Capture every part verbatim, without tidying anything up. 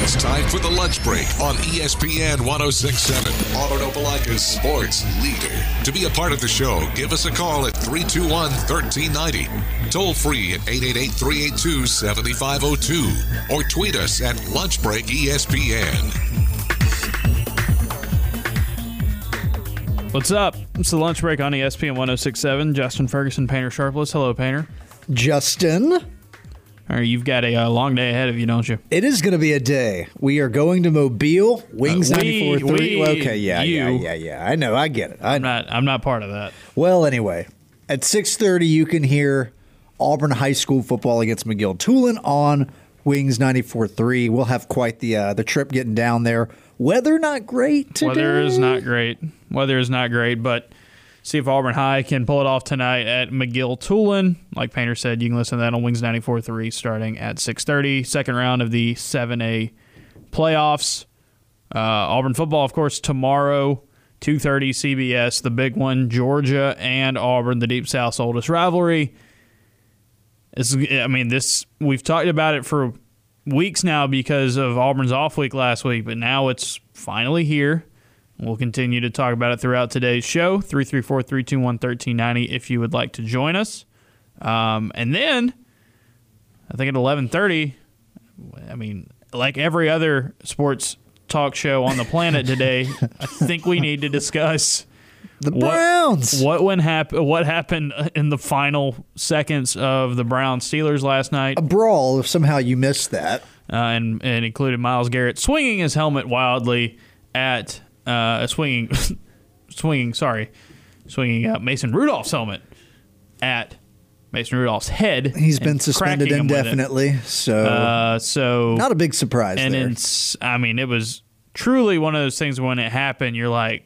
It's time for the lunch break on E S P N ten sixty-seven, Auburn Opelika's sports leader. To be a part of the show, give us a call at three two one, one three nine zero, toll free at eight eight eight, three eight two, seven five zero two, or tweet us at lunchbreakespn. What's up? It's the lunch break on E S P N ten sixty-seven. Justin Ferguson, Painter Sharpless. Hello, Painter. Justin. All right, you've got a uh, long day ahead of you, don't you? It is going to be a day. We are going to Mobile. Wings uh, ninety-four point three. Okay, yeah, you. yeah, yeah, yeah. I know. I get it. I I'm not. I'm not part of that. Well, anyway, at six thirty, you can hear Auburn High School football against McGill-Tulane on Wings ninety-four point three. We'll have quite the uh, the trip getting down there. Weather not great today. Weather is not great. Weather is not great, but see if Auburn High can pull it off tonight at McGill-Tulane. Like Painter said, you can listen to that on Wings ninety-four point three starting at six thirty. Second round of the seven A playoffs. Uh, Auburn football, of course, tomorrow, two thirty C B S, the big one, Georgia and Auburn, the Deep South's oldest rivalry. It's, I mean, this we've talked about it for weeks now because of Auburn's off week last week, but now it's finally here. We'll continue to talk about it throughout today's show. three three four, three two one, one three nine zero if you would like to join us. Um, and then, I think at eleven thirty, I mean, like every other sports talk show on the planet today, I think we need to discuss the Browns. What, what, when hap- what happened in the final seconds of the Browns-Steelers last night. A brawl, if somehow you missed that. Uh, and, and included Myles Garrett swinging his helmet wildly at uh, swinging, swinging, sorry, swinging uh, Mason Rudolph's helmet at Mason Rudolph's head. He's been suspended indefinitely, so uh, so not a big surprise. And there. it's, I mean, it was truly one of those things when it happened, you're like,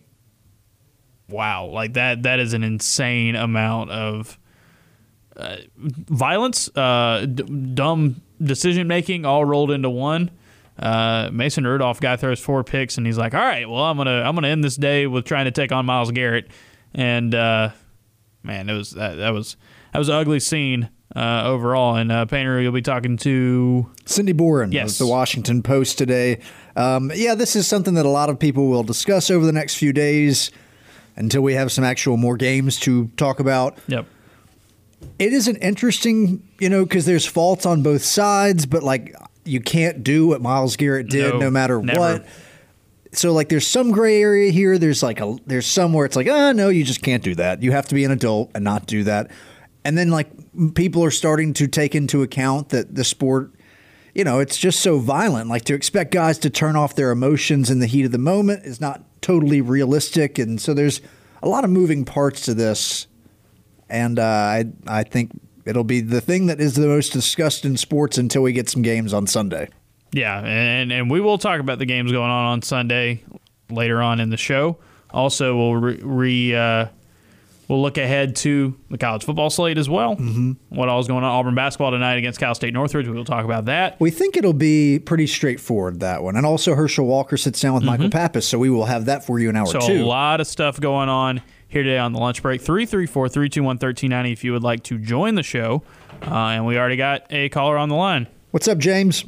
wow, like that. That is an insane amount of uh, violence, uh, d- dumb decision making, all rolled into one. Uh, Mason Rudolph guy throws four picks, and he's like, "All right, well, I'm gonna I'm gonna end this day with trying to take on Myles Garrett." And uh, man, it was that, that was that was an ugly scene uh, overall. And uh, Painter, you'll be talking to Cindy Boren yes. of the Washington Post today. Um, yeah, this is something that a lot of people will discuss over the next few days until we have some actual more games to talk about. Yep. It is an interesting, you know, because there's faults on both sides, but like you can't do what Myles Garrett did no, no matter never. what. So like there's some gray area here. There's like a there's some where it's like, oh, no, you just can't do that. You have to be an adult and not do that. And then like people are starting to take into account that the sport, you know, it's just so violent. Like to expect guys to turn off their emotions in the heat of the moment is not totally realistic. And so there's a lot of moving parts to this. And uh, I I think it'll be the thing that is the most discussed in sports until we get some games on Sunday. Yeah, and and we will talk about the games going on on Sunday later on in the show. Also, we'll re, re uh, we'll look ahead to the college football slate as well. Mm-hmm. What all is going on? Auburn basketball tonight against Cal State Northridge. We will talk about that. We think it'll be pretty straightforward, that one. And also Herschel Walker sits down with mm-hmm. Michael Pappas, so we will have that for you in hour so two. So a lot of stuff going on here today on the lunch break. three three four, three two one, one three nine zero if you would like to join the show. Uh, and we already got a caller on the line. What's up, James?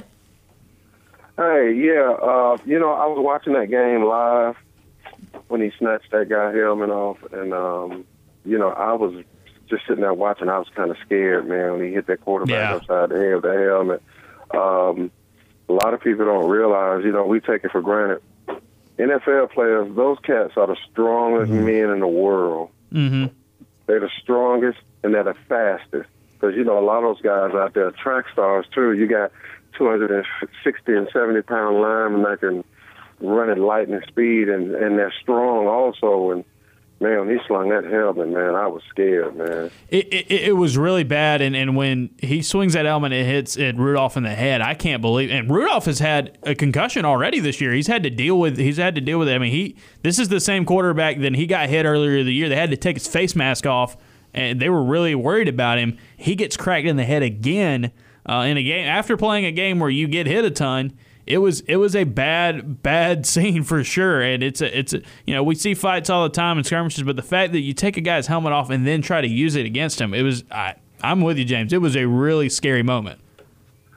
Hey, yeah, uh, you know, I was watching that game live when he snatched that guy helmet off, and, um, you know, I was just sitting there watching. I was kind of scared, man, when he hit that quarterback yeah. upside the head with the helmet. Um, a lot of people don't realize, you know, we take it for granted. N F L players, those cats are the strongest mm-hmm. men in the world. Mm-hmm. They're the strongest, and they're the fastest. Because, you know, a lot of those guys out there are track stars, too. You got two hundred sixty and seventy pound linemen that can run at lightning speed, and, and they're strong also. And, man, when he slung that helmet, man, I was scared, man. It it, it was really bad, and, and when he swings that helmet, it hits it Rudolph in the head. I can't believe, and Rudolph has had a concussion already this year. He's had to deal with. He's had to deal with it. I mean, he this is the same quarterback that he got hit earlier in the year. They had to take his face mask off, and they were really worried about him. He gets cracked in the head again uh, in a game after playing a game where you get hit a ton. It was it was a bad bad scene for sure, and it's a it's a, you know, we see fights all the time in skirmishes, but the fact that you take a guy's helmet off and then try to use it against him, it was I I'm with you, James. It was a really scary moment.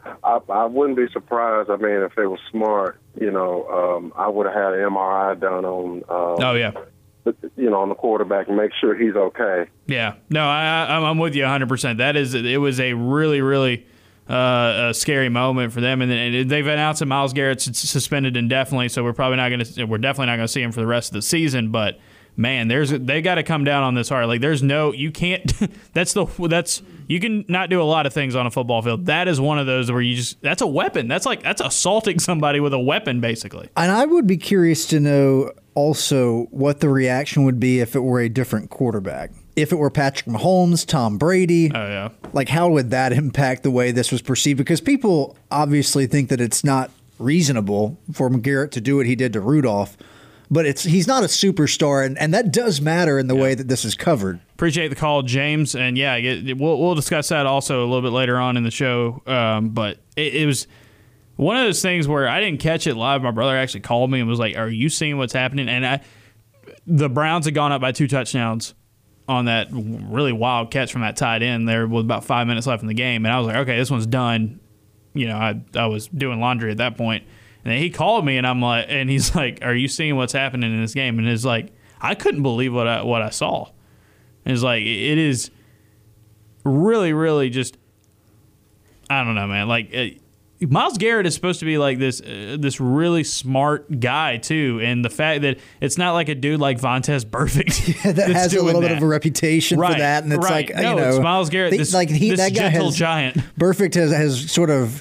I, I wouldn't be surprised. I mean, if they were smart, you know, um, I would have had an M R I done on. Um, oh yeah. You know, on the quarterback and make sure he's okay. Yeah, no, I, I, I'm with you one hundred percent. That is, it was a really, really uh, a scary moment for them, and then they've announced that Myles Garrett's suspended indefinitely, so we're probably not going to, we're definitely not going to see him for the rest of the season. But man, there's they got to come down on this hard. Like, there's no, you can't. that's the that's you can not do a lot of things on a football field. That is one of those where you just that's a weapon. That's like that's assaulting somebody with a weapon, basically. And I would be curious to know also what the reaction would be if it were a different quarterback. If it were Patrick Mahomes, Tom Brady, oh yeah, like how would that impact the way this was perceived? Because people obviously think that it's not reasonable for Garrett to do what he did to Rudolph, but it's he's not a superstar, and, and that does matter in the yeah. way that this is covered. Appreciate the call, James, and yeah, it, we'll we'll discuss that also a little bit later on in the show. Um, but it, it was one of those things where I didn't catch it live. My brother actually called me and was like, "Are you seeing what's happening?" And I, the Browns had gone up by two touchdowns on that really wild catch from that tight end there with about five minutes left in the game. And I was like, okay, this one's done. You know, I I was doing laundry at that point. And then he called me, and I'm like, and he's like, "Are you seeing what's happening in this game?" And it's like, I couldn't believe what I what I saw. And it's like, it is really, really just, I don't know, man. Like, it, Myles Garrett is supposed to be like this uh, this really smart guy too, and the fact that it's not like a dude like Vontaze Burfict yeah, that has a little that. bit of a reputation right, for that, and it's right. like no, you know, it's Myles Garrett, they, this, like he, this that guy gentle has, giant. Burfict has has sort of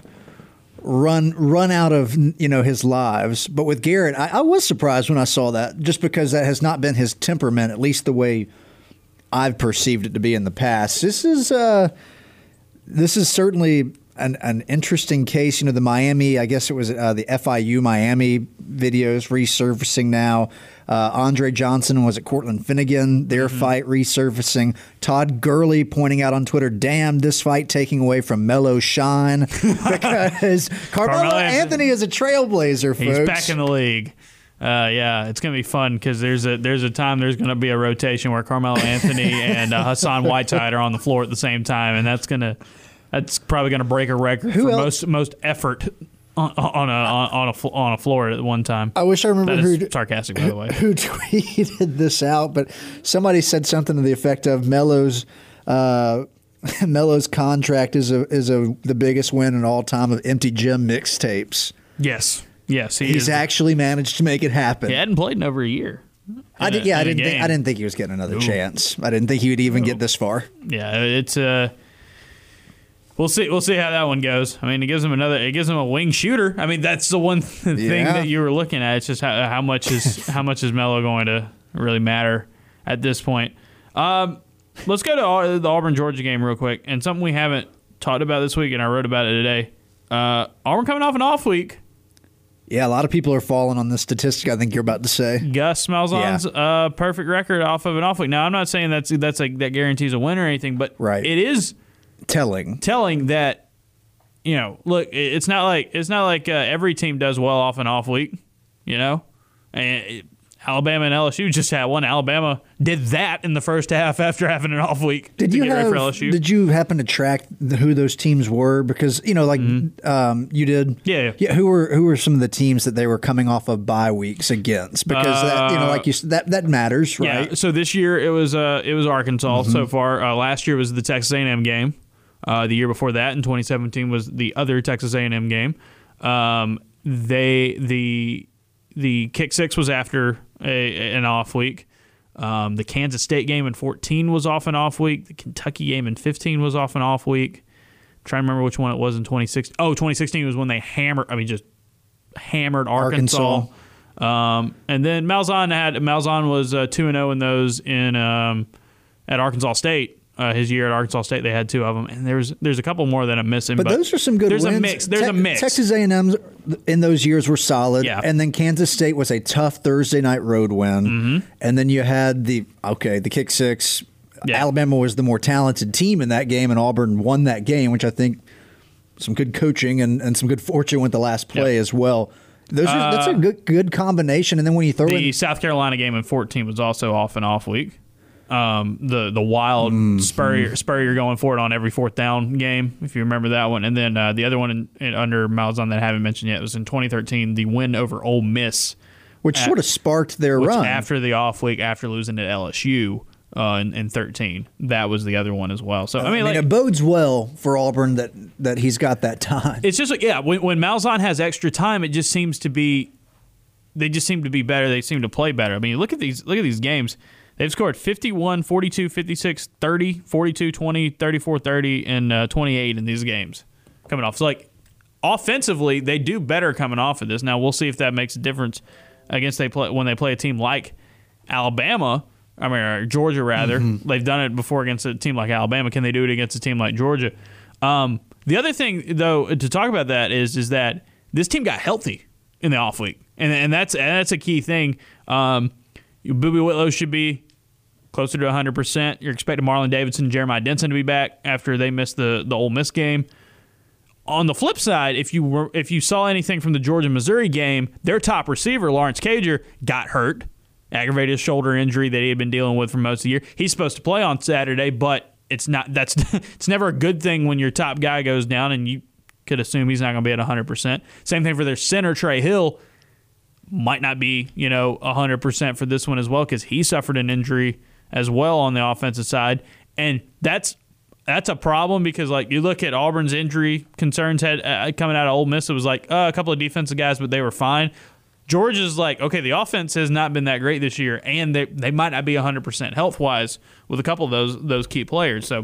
run run out of you know his lives, but with Garrett, I, I was surprised when I saw that, just because that has not been his temperament, at least the way I've perceived it to be in the past. This is uh, this is certainly An, an interesting case. You know, the Miami, I guess it was uh, the F I U Miami videos resurfacing now. Uh, Andre Johnson was at Cortland Finnegan, their mm-hmm. fight resurfacing. Todd Gurley pointing out on Twitter, damn, this fight taking away from Melo's shine. Because Carmelo, Carmelo Anthony is a trailblazer, folks. He's back in the league. Uh, yeah, it's going to be fun because there's a there's a time there's going to be a rotation where Carmelo Anthony and uh, Hassan Whiteside are on the floor at the same time, and that's going to That's probably going to break a record who for else? most most effort on, on a on a on a floor at one time. I wish I remember that who is sarcastic, by the way. Who tweeted this out? But somebody said something to the effect of Melo's uh, Melo's contract is a is a the biggest win in all time of Empty Gym mixtapes. Yes, yes, he he's is. actually managed to make it happen. He hadn't played in over a year. I did, a, yeah, I didn't think I didn't think he was getting another Ooh. chance. I didn't think he would even Ooh. get this far. Yeah, it's uh We'll see. We'll see how that one goes. I mean, it gives him another. It gives him a wing shooter. I mean, that's the one thing yeah. that you were looking at. It's just how, how much is how much is Melo going to really matter at this point. Um, let's go to the Auburn Georgia game real quick, and something we haven't talked about this week, and I wrote about it today. Uh, Auburn coming off an off week. Yeah, a lot of people are falling on this statistic. I think you're about to say Gus Malzahn's yeah. uh, perfect record off of an off week. Now, I'm not saying that's that's like that guarantees a win or anything, but right. it is. Telling, telling that, you know, look, it's not like it's not like uh, every team does well off an off week, you know, and it, Alabama and L S U just had one. Alabama did that in the first half after having an off week. Did to you get have? ready for L S U. Did you happen to track the, who those teams were? Because you know, like mm-hmm. um, you did. Yeah, yeah. Yeah. Who were who were some of the teams that they were coming off of bye weeks against? Because uh, that you know, like you said, that that matters, right? Yeah. So this year it was uh it was Arkansas mm-hmm. so far. Uh, last year was the Texas A and M game. Uh, the year before that, in twenty seventeen, was the other Texas A and M game. Um, they the the kick six was after a, an off week. Um, the Kansas State game in fourteen was off an off week. The Kentucky game in fifteen was off an off week. I'm trying to remember which one it was in twenty sixteen. Oh, twenty sixteen was when they hammered. I mean, just hammered Arkansas. Arkansas. Um, and then Malzahn had Malzahn was uh, two and zero in those in um, at Arkansas State. Uh, his year at Arkansas State, they had two of them, and there's there's a couple more that I'm missing. But, but those are some good there's wins. a mix. There's Te- a mix. Texas A and M in those years were solid, yeah. and then Kansas State was a tough Thursday night road win, mm-hmm. and then you had the okay the kick six. Yeah. Alabama was the more talented team in that game, and Auburn won that game, which I think some good coaching and, and some good fortune with the last play yep. as well. Those are, uh, that's a good good combination. And then when you throw the in South Carolina game in fourteen was also off and off week. Um, the the wild mm-hmm. Spurrier Spurrier going for it on every fourth down game, if you remember that one. And then uh, the other one in, in, under Malzahn that I haven't mentioned yet was in twenty thirteen, the win over Ole Miss, which at, sort of sparked their which run after the off week after losing to L S U uh, in, in thirteen. That was the other one as well. So I mean, I mean like, it bodes well for Auburn that that he's got that time. It's just like yeah, when, when Malzahn has extra time, it just seems to be they just seem to be better. They seem to play better. I mean, look at these look at these games. They've scored fifty-one, forty-two, fifty-six, thirty, forty-two, twenty, thirty-four, thirty, and uh, twenty-eight in these games coming off. So, like, offensively, they do better coming off of this. Now, we'll see if that makes a difference against they play when they play a team like Alabama, I mean, or Georgia, rather. Mm-hmm. They've done it before against a team like Alabama. Can they do it against a team like Georgia? Um, the other thing, though, to talk about that is is that this team got healthy in the off week, and and that's and that's a key thing. Um, Boobie Whitlow should be closer to one hundred percent. You're expecting Marlon Davidson and Jeremiah Denson to be back after they missed the, the Ole Miss game. On the flip side, if you were if you saw anything from the Georgia-Missouri game, their top receiver, Lawrence Cager, got hurt, aggravated his shoulder injury that he had been dealing with for most of the year. He's supposed to play on Saturday, but it's not. That's it's never a good thing when your top guy goes down, and you could assume he's not going to be at one hundred percent. Same thing for their center, Trey Hill. Might not be, you know, one hundred percent for this one as well because he suffered an injury as well on the offensive side. And that's that's a problem because, like, you look at Auburn's injury concerns had uh, coming out of Ole Miss, it was like uh, a couple of defensive guys, but they were fine. Georgia's like, okay, the offense has not been that great this year, and they they might not be one hundred percent health-wise with a couple of those those key players. So,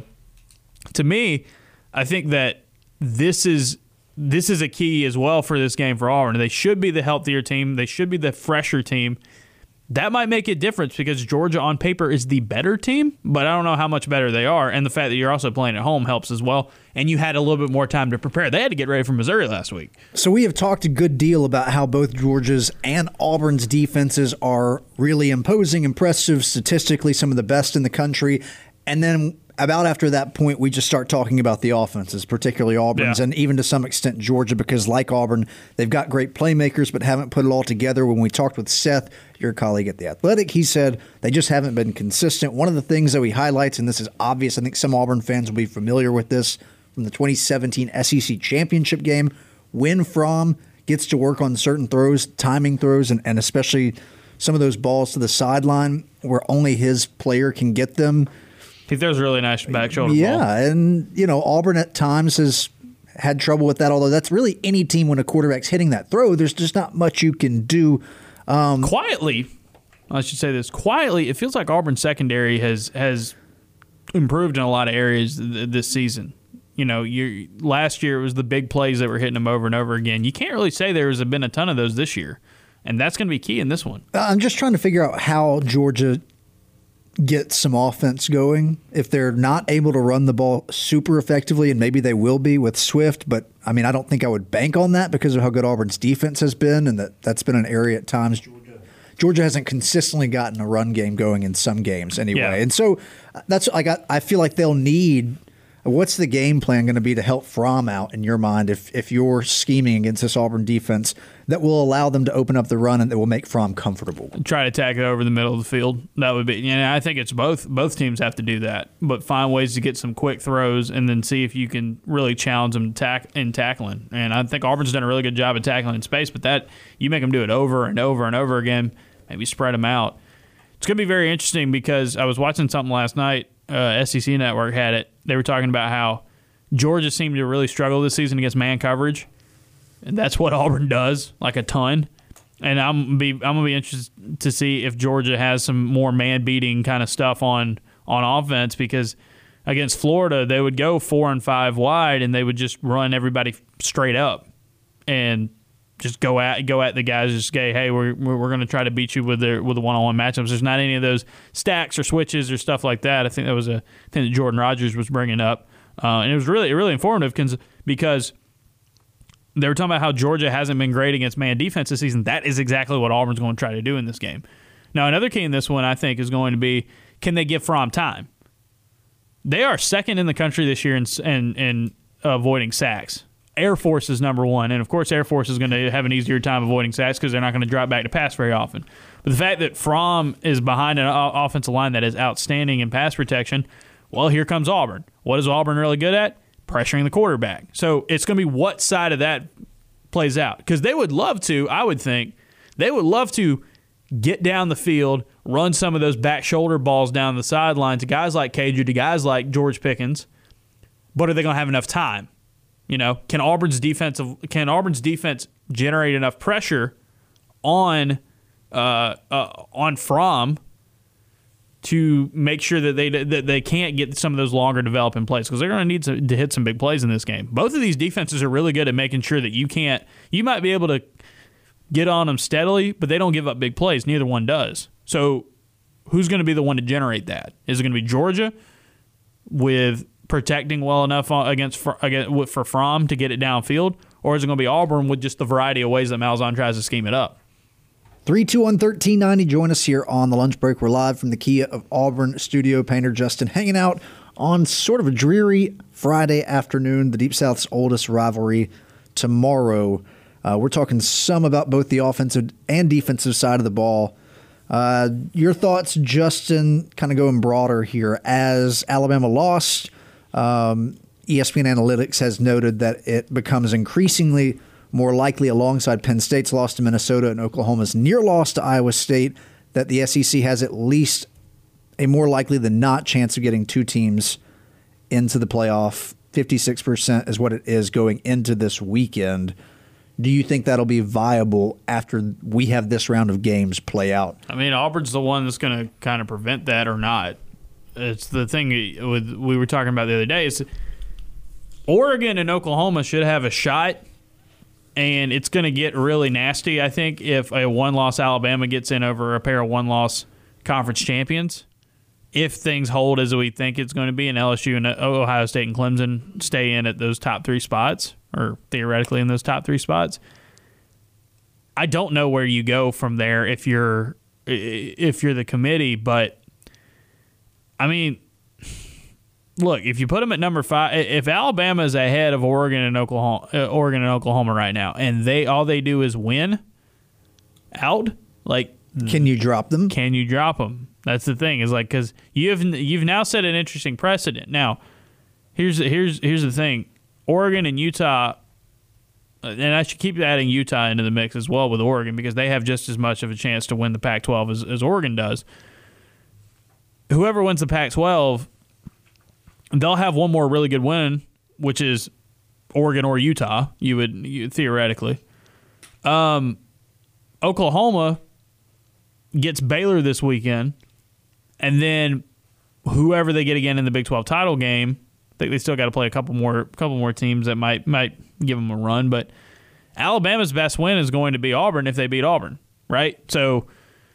to me, I think that this is this is a key as well for this game for Auburn. They should be the healthier team. They should be the fresher team. That might make a difference because Georgia on paper is the better team, but I don't know how much better they are. And the fact that you're also playing at home helps as well. And you had a little bit more time to prepare. They had to get ready for Missouri last week. So we have talked a good deal about how both Georgia's and Auburn's defenses are really imposing, impressive, statistically some of the best in the country. And then about after that point, we just start talking about the offenses, particularly Auburn's, yeah. and even to some extent Georgia, because like Auburn, they've got great playmakers but haven't put it all together. When we talked with Seth, your colleague at The Athletic, he said they just haven't been consistent. One of the things that he highlights, and this is obvious, I think some Auburn fans will be familiar with this, from the twenty seventeen S E C championship game, when Fromm gets to work on certain throws, timing throws, and, and especially some of those balls to the sideline where only his player can get them. He throws a really nice back shoulder yeah, ball. Yeah, and, you know, Auburn at times has had trouble with that, although that's really any team when a quarterback's hitting that throw. There's just not much you can do. Um, quietly, I should say this, quietly, it feels like Auburn's secondary has has improved in a lot of areas th- this season. You know, you last year it was the big plays that were hitting them over and over again. You can't really say there's been a ton of those this year, and that's going to be key in this one. I'm just trying to figure out how Georgia get some offense going. If they're not able to run the ball super effectively, and maybe they will be with Swift, but I mean, I don't think I would bank on that because of how good Auburn's defense has been, and that that's been an area at times Georgia Georgia hasn't consistently gotten a run game going in some games anyway. Yeah. And so that's like I, I feel like they'll need. What's the game plan going to be to help Fromm out in your mind if if you're scheming against this Auburn defense that will allow them to open up the run and that will make Fromm comfortable? Try to attack it over the middle of the field. That would be, you know, I think it's both. Both teams have to do that, but find ways to get some quick throws and then see if you can really challenge them tack in tackling. And I think Auburn's done a really good job of tackling in space, but that you make them do it over and over and over again, maybe spread them out. It's going to be very interesting because I was watching something last night. Uh, S E C Network had it. They were talking about how Georgia seemed to really struggle this season against man coverage, and that's what Auburn does, like a ton. And I'm be I'm gonna be interested to see if Georgia has some more man beating kind of stuff on on offense, because against Florida they would go four and five wide and they would just run everybody straight up and just go at go at the guys. Just say, hey, we're we're going to try to beat you with their with the one on one matchups. There's not any of those stacks or switches or stuff like that. I think that was a thing that Jordan Rodgers was bringing up, uh, and it was really really informative because they were talking about how Georgia hasn't been great against man defense this season. That is exactly what Auburn's going to try to do in this game. Now, another key in this one, I think, is going to be, can they give Fromm time? They are second in the country this year in in, in avoiding sacks. Air Force is number one. And, of course, Air Force is going to have an easier time avoiding sacks because they're not going to drop back to pass very often. But the fact that Fromm is behind an offensive line that is outstanding in pass protection, well, here comes Auburn. What is Auburn really good at? Pressuring the quarterback. So it's going to be what side of that plays out. Because they would love to, I would think, they would love to get down the field, run some of those back shoulder balls down the sideline to guys like Caju, to guys like George Pickens. But are they going to have enough time? You know, can Auburn's defensive can Auburn's defense generate enough pressure on uh, uh, on Fromm to make sure that they that they can't get some of those longer developing plays, because they're going to need to, to hit some big plays in this game. Both of these defenses are really good at making sure that you can't you might be able to get on them steadily, but they don't give up big plays. Neither one does. So who's going to be the one to generate that? Is it going to be Georgia with protecting well enough against, against for Fromm to get it downfield, or is it going to be Auburn with just the variety of ways that Malzahn tries to scheme it up? three two one, one three nine zero. Join us here on the lunch break. We're live from the Kia of Auburn studio. Painter Justin hanging out on sort of a dreary Friday afternoon, the Deep South's oldest rivalry tomorrow. Uh, we're talking some about both the offensive and defensive side of the ball. Uh, your thoughts, Justin, kind of going broader here. As Alabama lost, um, E S P N Analytics has noted that it becomes increasingly more likely, alongside Penn State's loss to Minnesota and Oklahoma's near loss to Iowa State, that the S E C has at least a more likely than not chance of getting two teams into the playoff. fifty-six percent is what it is going into this weekend. Do you think that'll be viable after we have this round of games play out? I mean, Auburn's the one that's going to kind of prevent that or not. It's the thing with we were talking about the other day. Is Oregon and Oklahoma should have a shot, and it's going to get really nasty, I think, if a one-loss Alabama gets in over a pair of one-loss conference champions. If things hold as we think it's going to be, and L S U and Ohio State and Clemson stay in at those top three spots, or theoretically in those top three spots, I don't know where you go from there if you're if you're the committee. But I mean, look, if you put them at number five, if Alabama is ahead of Oregon and Oklahoma, uh, Oregon and Oklahoma right now, and they all they do is win out, like, can you drop them? Can you drop them? That's the thing. Is like, because you've you've now set an interesting precedent. Now, here's here's here's the thing: Oregon and Utah, and I should keep adding Utah into the mix as well with Oregon, because they have just as much of a chance to win the Pac twelve as, as Oregon does. Whoever wins the Pac twelve, they'll have one more really good win, which is Oregon or Utah. You would you, theoretically. Um, Oklahoma gets Baylor this weekend, and then whoever they get again in the Big twelve title game, I think they still got to play a couple more, couple more teams that might might give them a run. But Alabama's best win is going to be Auburn if they beat Auburn, right? So,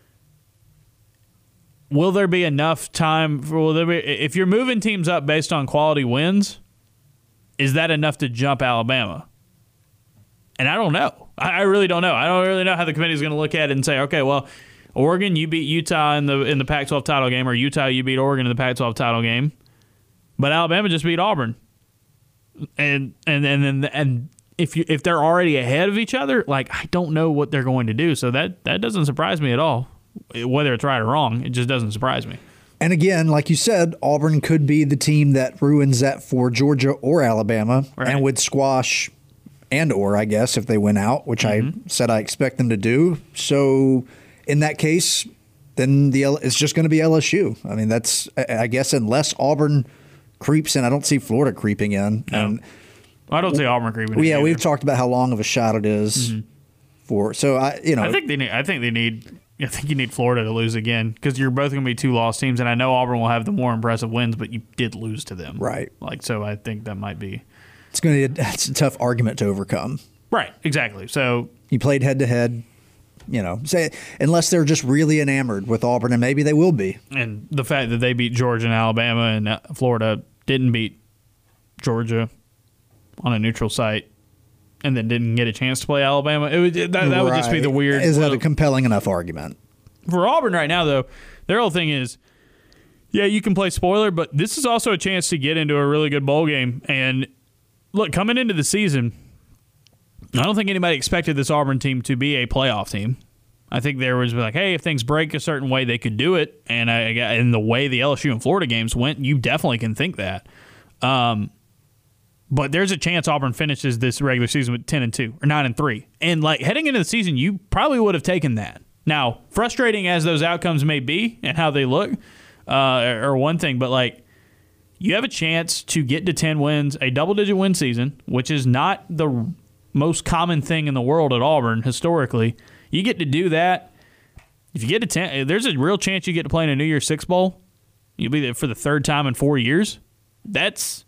will there be enough time? For, will there be, if you're moving teams up based on quality wins, is that enough to jump Alabama? And I don't know. I, I really don't know. I don't really know how the committee is going to look at it and say, okay, well, Oregon, you beat Utah in the in the Pac twelve title game, or Utah, you beat Oregon in the Pac twelve title game, but Alabama just beat Auburn. And and and and, and if you if they're already ahead of each other, like, I don't know what they're going to do. So that that doesn't surprise me at all. Whether it's right or wrong, it just doesn't surprise me. And again, like you said, Auburn could be the team that ruins that for Georgia or Alabama, right, and would squash and or, I guess, if they win out, which mm-hmm. I said I expect them to do. So in that case, then the it's just going to be L S U. I mean, that's, I guess, unless Auburn creeps in. I don't see Florida creeping in. No. And I don't see Auburn creeping in. Yeah, either. We've talked about how long of a shot it is mm-hmm. for. So I, you know, I think they need. I think they need. I think you need Florida to lose again, because you're both going to be two lost teams, and I know Auburn will have the more impressive wins, but you did lose to them, right? Like, so I think that might be. It's going to be a, that's a tough argument to overcome. Right. Exactly. So you played head to head. You know, say unless they're just really enamored with Auburn, and maybe they will be. And the fact that they beat Georgia and Alabama, and Florida didn't beat Georgia on a neutral site, and then didn't get a chance to play Alabama, it would that, that right. would just be the weird. Is that a compelling enough argument for Auburn right now? Though their whole thing is, yeah, you can play spoiler, but this is also a chance to get into a really good bowl game. And look, coming into the season, I don't think anybody expected this Auburn team to be a playoff team. I think there was like, hey, if things break a certain way, they could do it. And I, in the way the L S U and Florida games went, you definitely can think that. Um, but there's a chance Auburn finishes this regular season with ten and two or nine and three. And like heading into the season, you probably would have taken that. Now, frustrating as those outcomes may be and how they look, uh, are one thing. But like, you have a chance to get to ten wins, a double-digit win season, which is not the most common thing in the world at Auburn historically. You get to do that. If you get to ten, there's a real chance you get to play in a New Year's Six Bowl. You'll be there for the third time in four years. That's,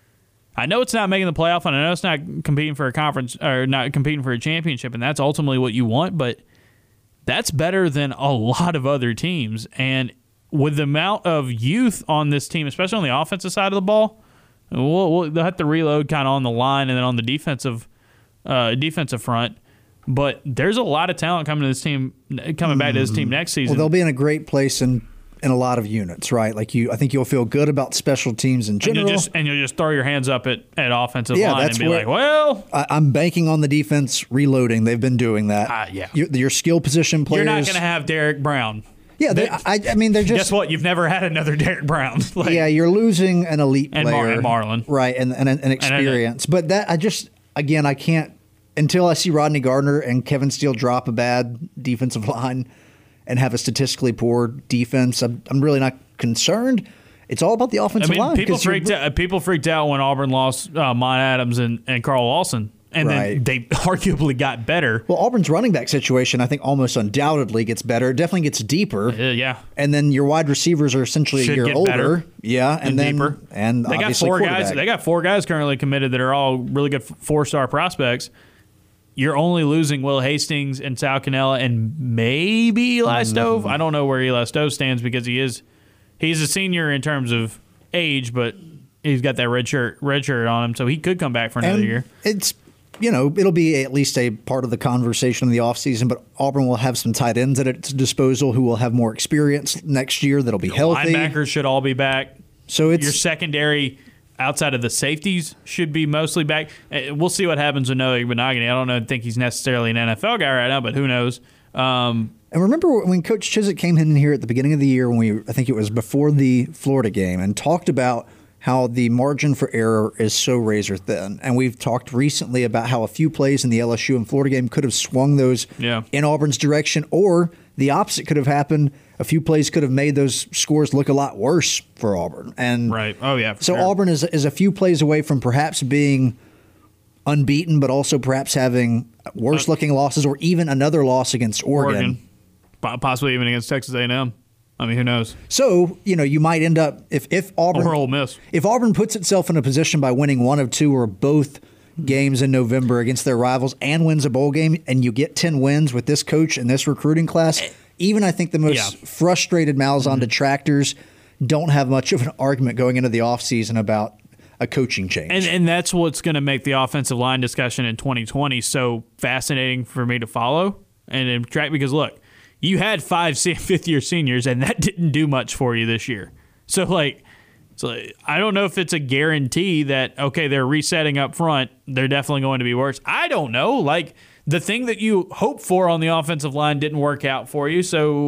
I know it's not making the playoff, and I know it's not competing for a conference or not competing for a championship, and that's ultimately what you want. But that's better than a lot of other teams. And with the amount of youth on this team, especially on the offensive side of the ball, we'll, we'll they'll have to reload kind of on the line and then on the defensive uh, defensive front. But there's a lot of talent coming to this team, coming back to this team next season. Well, they'll be in a great place in, in a lot of units, right? Like you, I think you'll feel good about special teams in general. And you'll just, and you'll just throw your hands up at, at offensive yeah, line that's and be where, like, well. I, I'm banking on the defense reloading. They've been doing that. Uh, yeah. Your, your skill position players. You're not going to have Derek Brown. Yeah, they, I, I mean, they're just. Guess what? You've never had another Derek Brown. Like, yeah, you're losing an elite and player. Mar- and Marlon. Right, and, and an experience. And, and, but that, I just, again, I can't. Until I see Rodney Gardner and Kevin Steele drop a bad defensive line and have a statistically poor defense, I'm, I'm really not concerned. It's all about the offensive I mean, line. People freaked out, people freaked out when Auburn lost uh, Mon Adams and, and Carl Lawson, and right. then they arguably got better. Well, Auburn's running back situation, I think, almost undoubtedly gets better. It definitely gets deeper. Uh, yeah. And then your wide receivers are essentially Should a year get older. Better yeah, and, and then deeper. And they got four guys. They got four guys currently committed that are all really good four-star prospects. You're only losing Will Hastings and Sal Cannella and maybe Eli mm-hmm. Stove. I don't know where Eli Stove stands because he is he's a senior in terms of age, but he's got that red shirt red shirt on him, so he could come back for another and year. It's you know it'll be at least a part of the conversation in the offseason, but Auburn will have some tight ends at its disposal who will have more experience next year. That'll be Your healthy. Linebackers should all be back. So it's your secondary. Outside of the safeties, should be mostly back. We'll see what happens with Noah Benogany. I don't know, think he's necessarily an N F L guy right now, but who knows? Um, and remember when Coach Chiswick came in here at the beginning of the year, when we, I think it was before the Florida game, and talked about how the margin for error is so razor thin. And we've talked recently about how a few plays in the L S U and Florida game could have swung those yeah. in Auburn's direction, or the opposite could have happened. A few plays could have made those scores look a lot worse for Auburn. And right. Oh, yeah. So sure. Auburn is, is a few plays away from perhaps being unbeaten, but also perhaps having worse-looking uh, losses or even another loss against Oregon. Oregon. Possibly even against Texas A and M. I mean, who knows? So, you know, you might end up, if, if Auburn or Ole Miss. If Auburn puts itself in a position by winning one of two or both games in November against their rivals and wins a bowl game, and you get ten wins with this coach and this recruiting class, even I think the most yeah. frustrated Malzahn mm-hmm. detractors don't have much of an argument going into the offseason about a coaching change. And and that's what's going to make the offensive line discussion in twenty twenty so fascinating for me to follow and track, because, look, you had five fifth-year seniors, and that didn't do much for you this year. So, like, so I don't know if it's a guarantee that, okay, they're resetting up front, they're definitely going to be worse. I don't know. Like, the thing that you hope for on the offensive line didn't work out for you,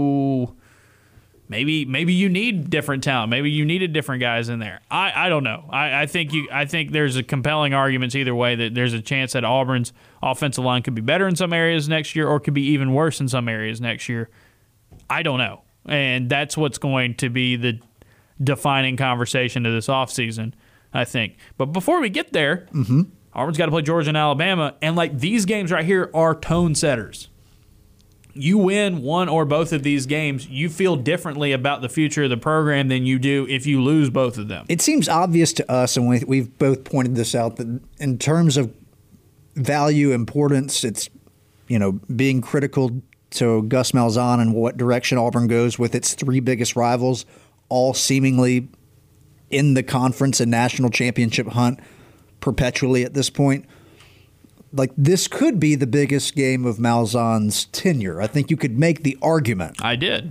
so maybe maybe you need different talent. Maybe you needed different guys in there. I, I don't know. I, I think you I think there's a compelling arguments either way that there's a chance that Auburn's offensive line could be better in some areas next year or could be even worse in some areas next year. I don't know. And that's what's going to be the defining conversation of this offseason, I think. But before we get there, mm-hmm. Auburn's got to play Georgia and Alabama, and like these games right here are tone setters. You win one or both of these games, you feel differently about the future of the program than you do if you lose both of them. It seems obvious to us, and we, we've both pointed this out, that in terms of value, importance, it's you know being critical to Gus Malzahn and what direction Auburn goes with its three biggest rivals, all seemingly in the conference and national championship hunt perpetually at this point. Like, this could be the biggest game of Malzahn's tenure. I think you could make the argument. I did.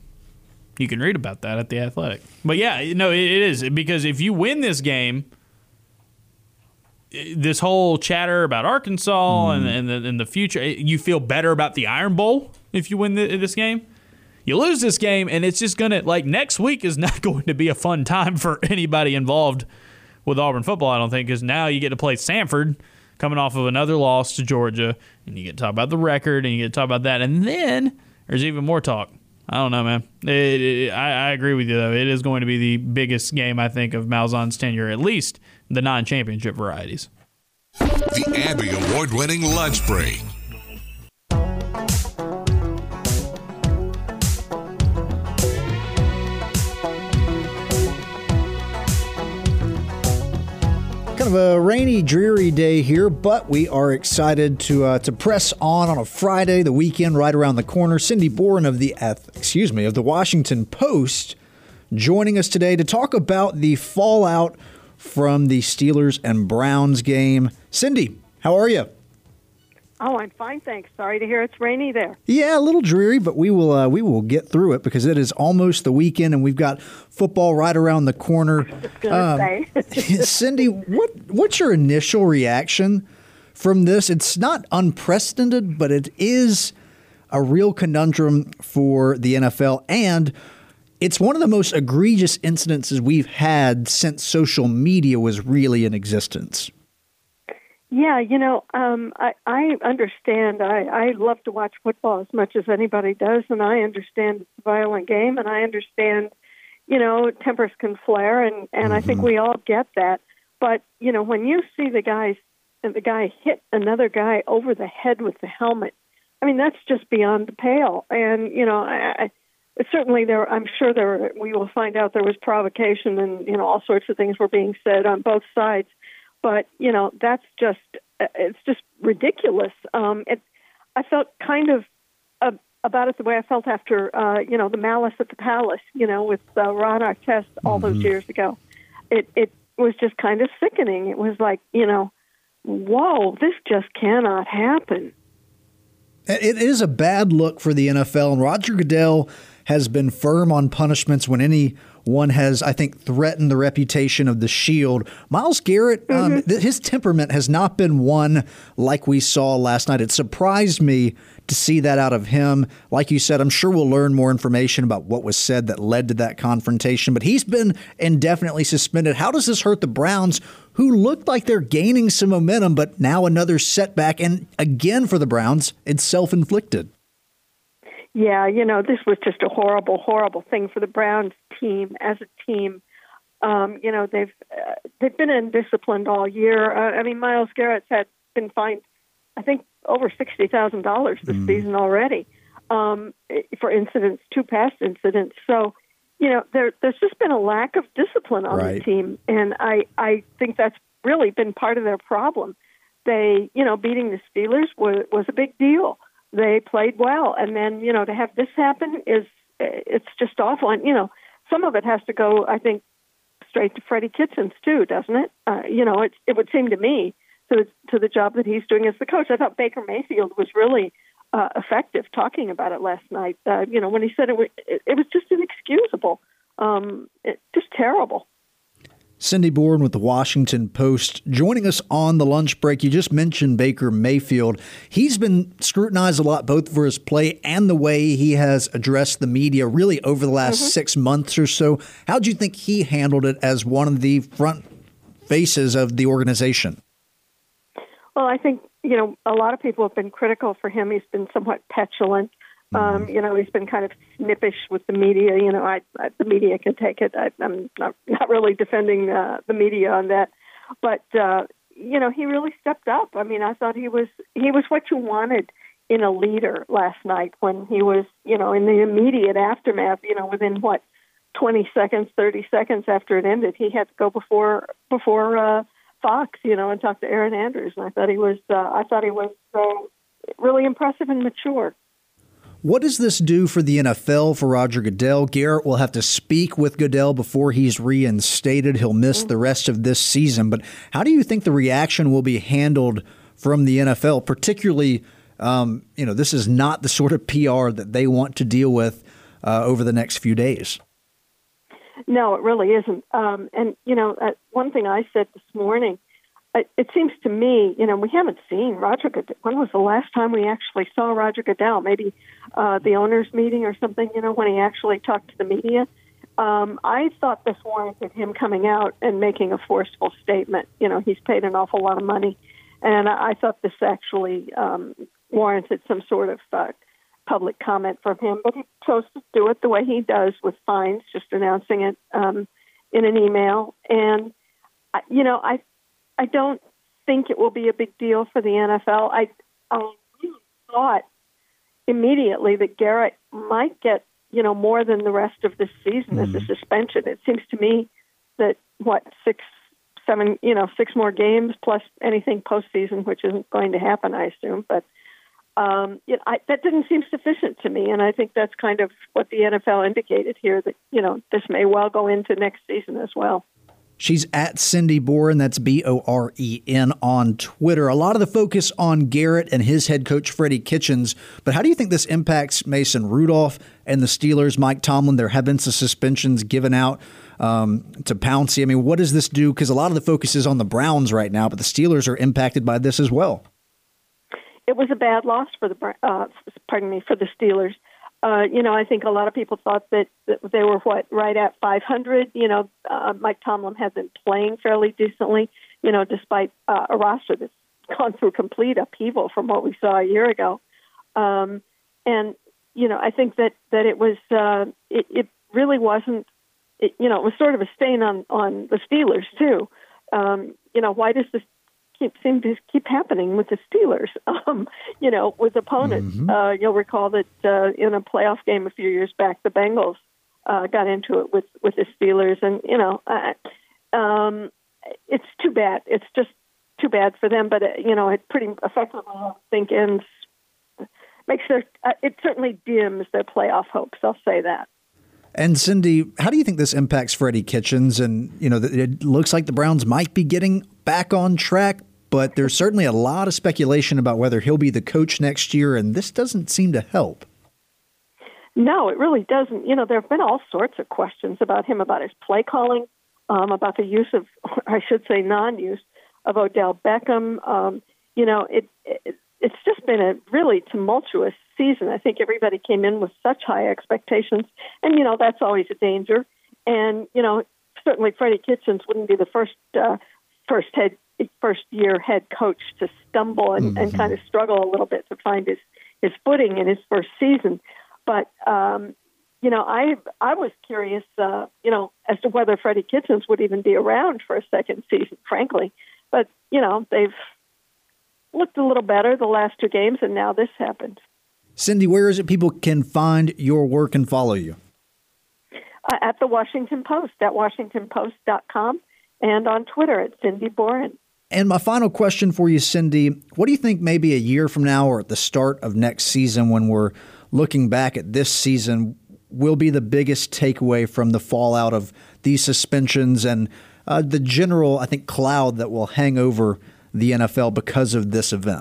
You can read about that at The Athletic. But, yeah, no, it is. Because if you win this game, this whole chatter about Arkansas mm. and, and, the, and the future, you feel better about the Iron Bowl if you win the, this game. You lose this game, and it's just going to, like, next week is not going to be a fun time for anybody involved with Auburn football, I don't think, because now you get to play Samford coming off of another loss to Georgia, and you get to talk about the record, and you get to talk about that, and then there's even more talk. I don't know, man. It, it, I, I agree with you, though. It is going to be the biggest game, I think, of Malzahn's tenure, at least the non-championship varieties. The Abby Award-winning Lunch Break. Kind of a rainy, dreary day here, but we are excited to uh, to press on on a Friday, the weekend right around the corner. Cindy Boren of the excuse me of the Washington Post joining us today to talk about the fallout from the Steelers and Browns game. Cindy, how are you? Oh, I'm fine, thanks. Sorry to hear it's rainy there. Yeah, a little dreary, but we will uh, we will get through it because it is almost the weekend and we've got football right around the corner. I was just gonna um, say. Cindy, what what's your initial reaction from this? It's not unprecedented, but it is a real conundrum for the N F L, and it's one of the most egregious incidences we've had since social media was really in existence. Yeah, you know, um, I, I understand. I, I love to watch football as much as anybody does, and I understand it's a violent game, and I understand, you know, tempers can flare, and, and mm-hmm. I think we all get that. But, you know, when you see the guys, and the guy hit another guy over the head with the helmet, I mean, that's just beyond the pale. And, you know, I, I certainly there, I'm sure there, we will find out there was provocation and, you know, all sorts of things were being said on both sides. But, you know, that's just, it's just ridiculous. Um, it, I felt kind of uh, about it the way I felt after, uh, you know, the Malice at the Palace, you know, with uh, Ron Artest all mm-hmm. those years ago. It it was just kind of sickening. It was like, you know, whoa, this just cannot happen. It is a bad look for the N F L, and Roger Goodell has been firm on punishments when anyone has, I think, threatened the reputation of the Shield. Myles Garrett, mm-hmm. um, th- his temperament has not been one like we saw last night. It surprised me to see that out of him. Like you said, I'm sure we'll learn more information about what was said that led to that confrontation, but he's been indefinitely suspended. How does this hurt the Browns, who looked like they're gaining some momentum, but now another setback? And again, for the Browns, it's self-inflicted. Yeah, you know, this was just a horrible, horrible thing for the Browns team as a team. Um, you know, they've uh, they've been indisciplined all year. Uh, I mean, Myles Garrett's had been fined, I think, over sixty thousand dollars this mm. season already um, for incidents, two past incidents. So, you know, there, there's just been a lack of discipline on right. the team, and I, I think that's really been part of their problem. They, you know, beating the Steelers was, was a big deal. They played well, and then, you know, to have this happen is, it's just awful. And, you know, some of it has to go, I think, straight to Freddie Kitchens, too, doesn't it? Uh, you know, it, it would seem to me, to, to the job that he's doing as the coach. I thought Baker Mayfield was really uh, effective talking about it last night. Uh, you know, when he said it was, it, it was just inexcusable, um, it, just terrible. Cindy Boren with the Washington Post joining us on the lunch break. You just mentioned Baker Mayfield. He's been scrutinized a lot, both for his play and the way he has addressed the media really over the last mm-hmm. six months or so. How do you think he handled it as one of the front faces of the organization? Well, I think, you know, a lot of people have been critical for him. He's been somewhat petulant. Um, you know, he's been kind of snippish with the media. You know, I, I, the media can take it. I, I'm not, not really defending uh, the media on that. But, uh, you know, he really stepped up. I mean, I thought he was he was what you wanted in a leader last night when he was, you know, in the immediate aftermath, you know, within, what, twenty seconds, thirty seconds after it ended, he had to go before before uh, Fox, you know, and talk to Aaron Andrews. And I thought he was, uh, I thought he was uh, really impressive and mature. What does this do for the N F L, for Roger Goodell? Garrett will have to speak with Goodell before he's reinstated. He'll miss the rest of this season. But how do you think the reaction will be handled from the N F L? Particularly, um, you know, this is not the sort of P R that they want to deal with uh, over the next few days. No, it really isn't. Um, and, you know, uh, one thing I said this morning, it, it seems to me, you know, we haven't seen Roger Goodell. When was the last time we actually saw Roger Goodell? Maybe uh, the owners' meeting or something, you know, when he actually talked to the media. Um, I thought this warranted him coming out and making a forceful statement. You know, he's paid an awful lot of money. And I, I thought this actually um, warranted some sort of uh, public comment from him. But he chose to do it the way he does, with fines, just announcing it um, in an email. And, you know, I I don't think it will be a big deal for the N F L. I, I really thought immediately that Garrett might get, you know, more than the rest of this season mm-hmm. as a suspension. It seems to me that, what, six, seven, you know, six more games plus anything postseason, which isn't going to happen, I assume. But um, you know, I, that didn't seem sufficient to me, and I think that's kind of what the N F L indicated here, that, you know, this may well go into next season as well. She's at Cindy Boren, that's B O R E N, on Twitter. A lot of the focus on Garrett and his head coach, Freddie Kitchens. But how do you think this impacts Mason Rudolph and the Steelers, Mike Tomlin? There have been some suspensions given out um, to Pouncey. I mean, what does this do? Because a lot of the focus is on the Browns right now, but the Steelers are impacted by this as well. It was a bad loss for the uh, pardon me for the Steelers. Uh, you know, I think a lot of people thought that, that they were, what, right at five hundred. You know, uh, Mike Tomlin had been playing fairly decently, you know, despite uh, a roster that's gone through complete upheaval from what we saw a year ago. Um, and, you know, I think that, that it was, uh, it, it really wasn't, it, you know, it was sort of a stain on, on the Steelers, too. Um, you know, why does this keep seem to keep happening with the Steelers, um, you know, with opponents? Mm-hmm. Uh, you'll recall that uh, in a playoff game a few years back, the Bengals uh, got into it with, with the Steelers. And, you know, uh, um, it's too bad. It's just too bad for them. But, uh, you know, it pretty effectively, I think, ends, makes their, uh, it certainly dims their playoff hopes. I'll say that. And Cindy, how do you think this impacts Freddie Kitchens? And, you know, it looks like the Browns might be getting back on track, but there's certainly a lot of speculation about whether he'll be the coach next year, and this doesn't seem to help. No, it really doesn't. You know, there have been all sorts of questions about him, about his play calling, um, about the use of, I should say non-use, of Odell Beckham. Um, you know, it, it it's just been a really tumultuous season. I think everybody came in with such high expectations, and, you know, that's always a danger. And, you know, certainly Freddie Kitchens wouldn't be the first uh, first head first year head coach to stumble and, mm-hmm. and kind of struggle a little bit to find his, his footing in his first season. But, um, you know, I I was curious, uh, you know, as to whether Freddie Kitchens would even be around for a second season, frankly. But, you know, they've looked a little better the last two games, and now this happened. Cindy, where is it people can find your work and follow you? Uh, at the Washington Post, at washington post dot com, and on Twitter at Cindy Boren. And my final question for you, Cindy, what do you think maybe a year from now or at the start of next season, when we're looking back at this season, will be the biggest takeaway from the fallout of these suspensions and uh, the general, I think, cloud that will hang over the N F L because of this event?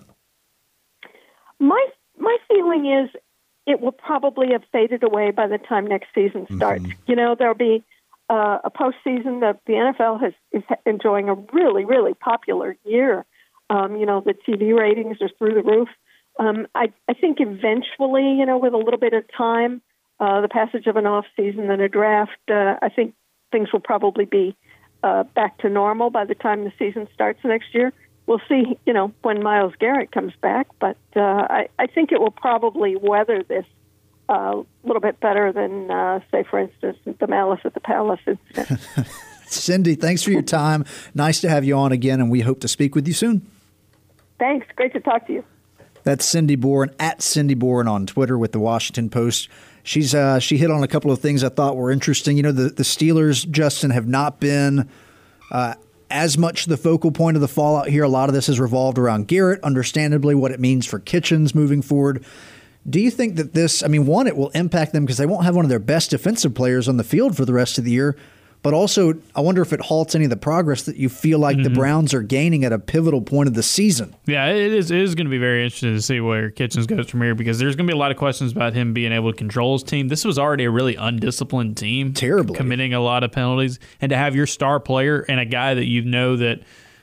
My my feeling is it will probably have faded away by the time next season starts. Mm-hmm. You know, there'll be Uh, a postseason that the N F L has is enjoying a really, really popular year. Um, you know, the T V ratings are through the roof. Um, I, I think eventually, you know, with a little bit of time, uh, the passage of an off season and a draft, uh, I think things will probably be uh, back to normal by the time the season starts next year. We'll see, you know, when Myles Garrett comes back, but uh, I, I think it will probably weather this a uh, little bit better than, uh, say, for instance, the Malice at the Palace incident. Cindy, thanks for your time. Nice to have you on again, and we hope to speak with you soon. Thanks. Great to talk to you. That's Cindy Boren, at Cindy Boren on Twitter with the Washington Post. She's uh, she hit on a couple of things I thought were interesting. You know, the, the Steelers, Justin, have not been uh, as much the focal point of the fallout here. A lot of this has revolved around Garrett, understandably, what it means for Kitchens moving forward. Do you think that this, I mean, one, it will impact them because they won't have one of their best defensive players on the field for the rest of the year, but also I wonder if it halts any of the progress that you feel like mm-hmm. the Browns are gaining at a pivotal point of the season. Yeah, it is, it is going to be very interesting to see where Kitchens goes from here, because there's going to be a lot of questions about him being able to control his team. This was already a really undisciplined team. Terribly. Committing a lot of penalties. And to have your star player and a guy that you know that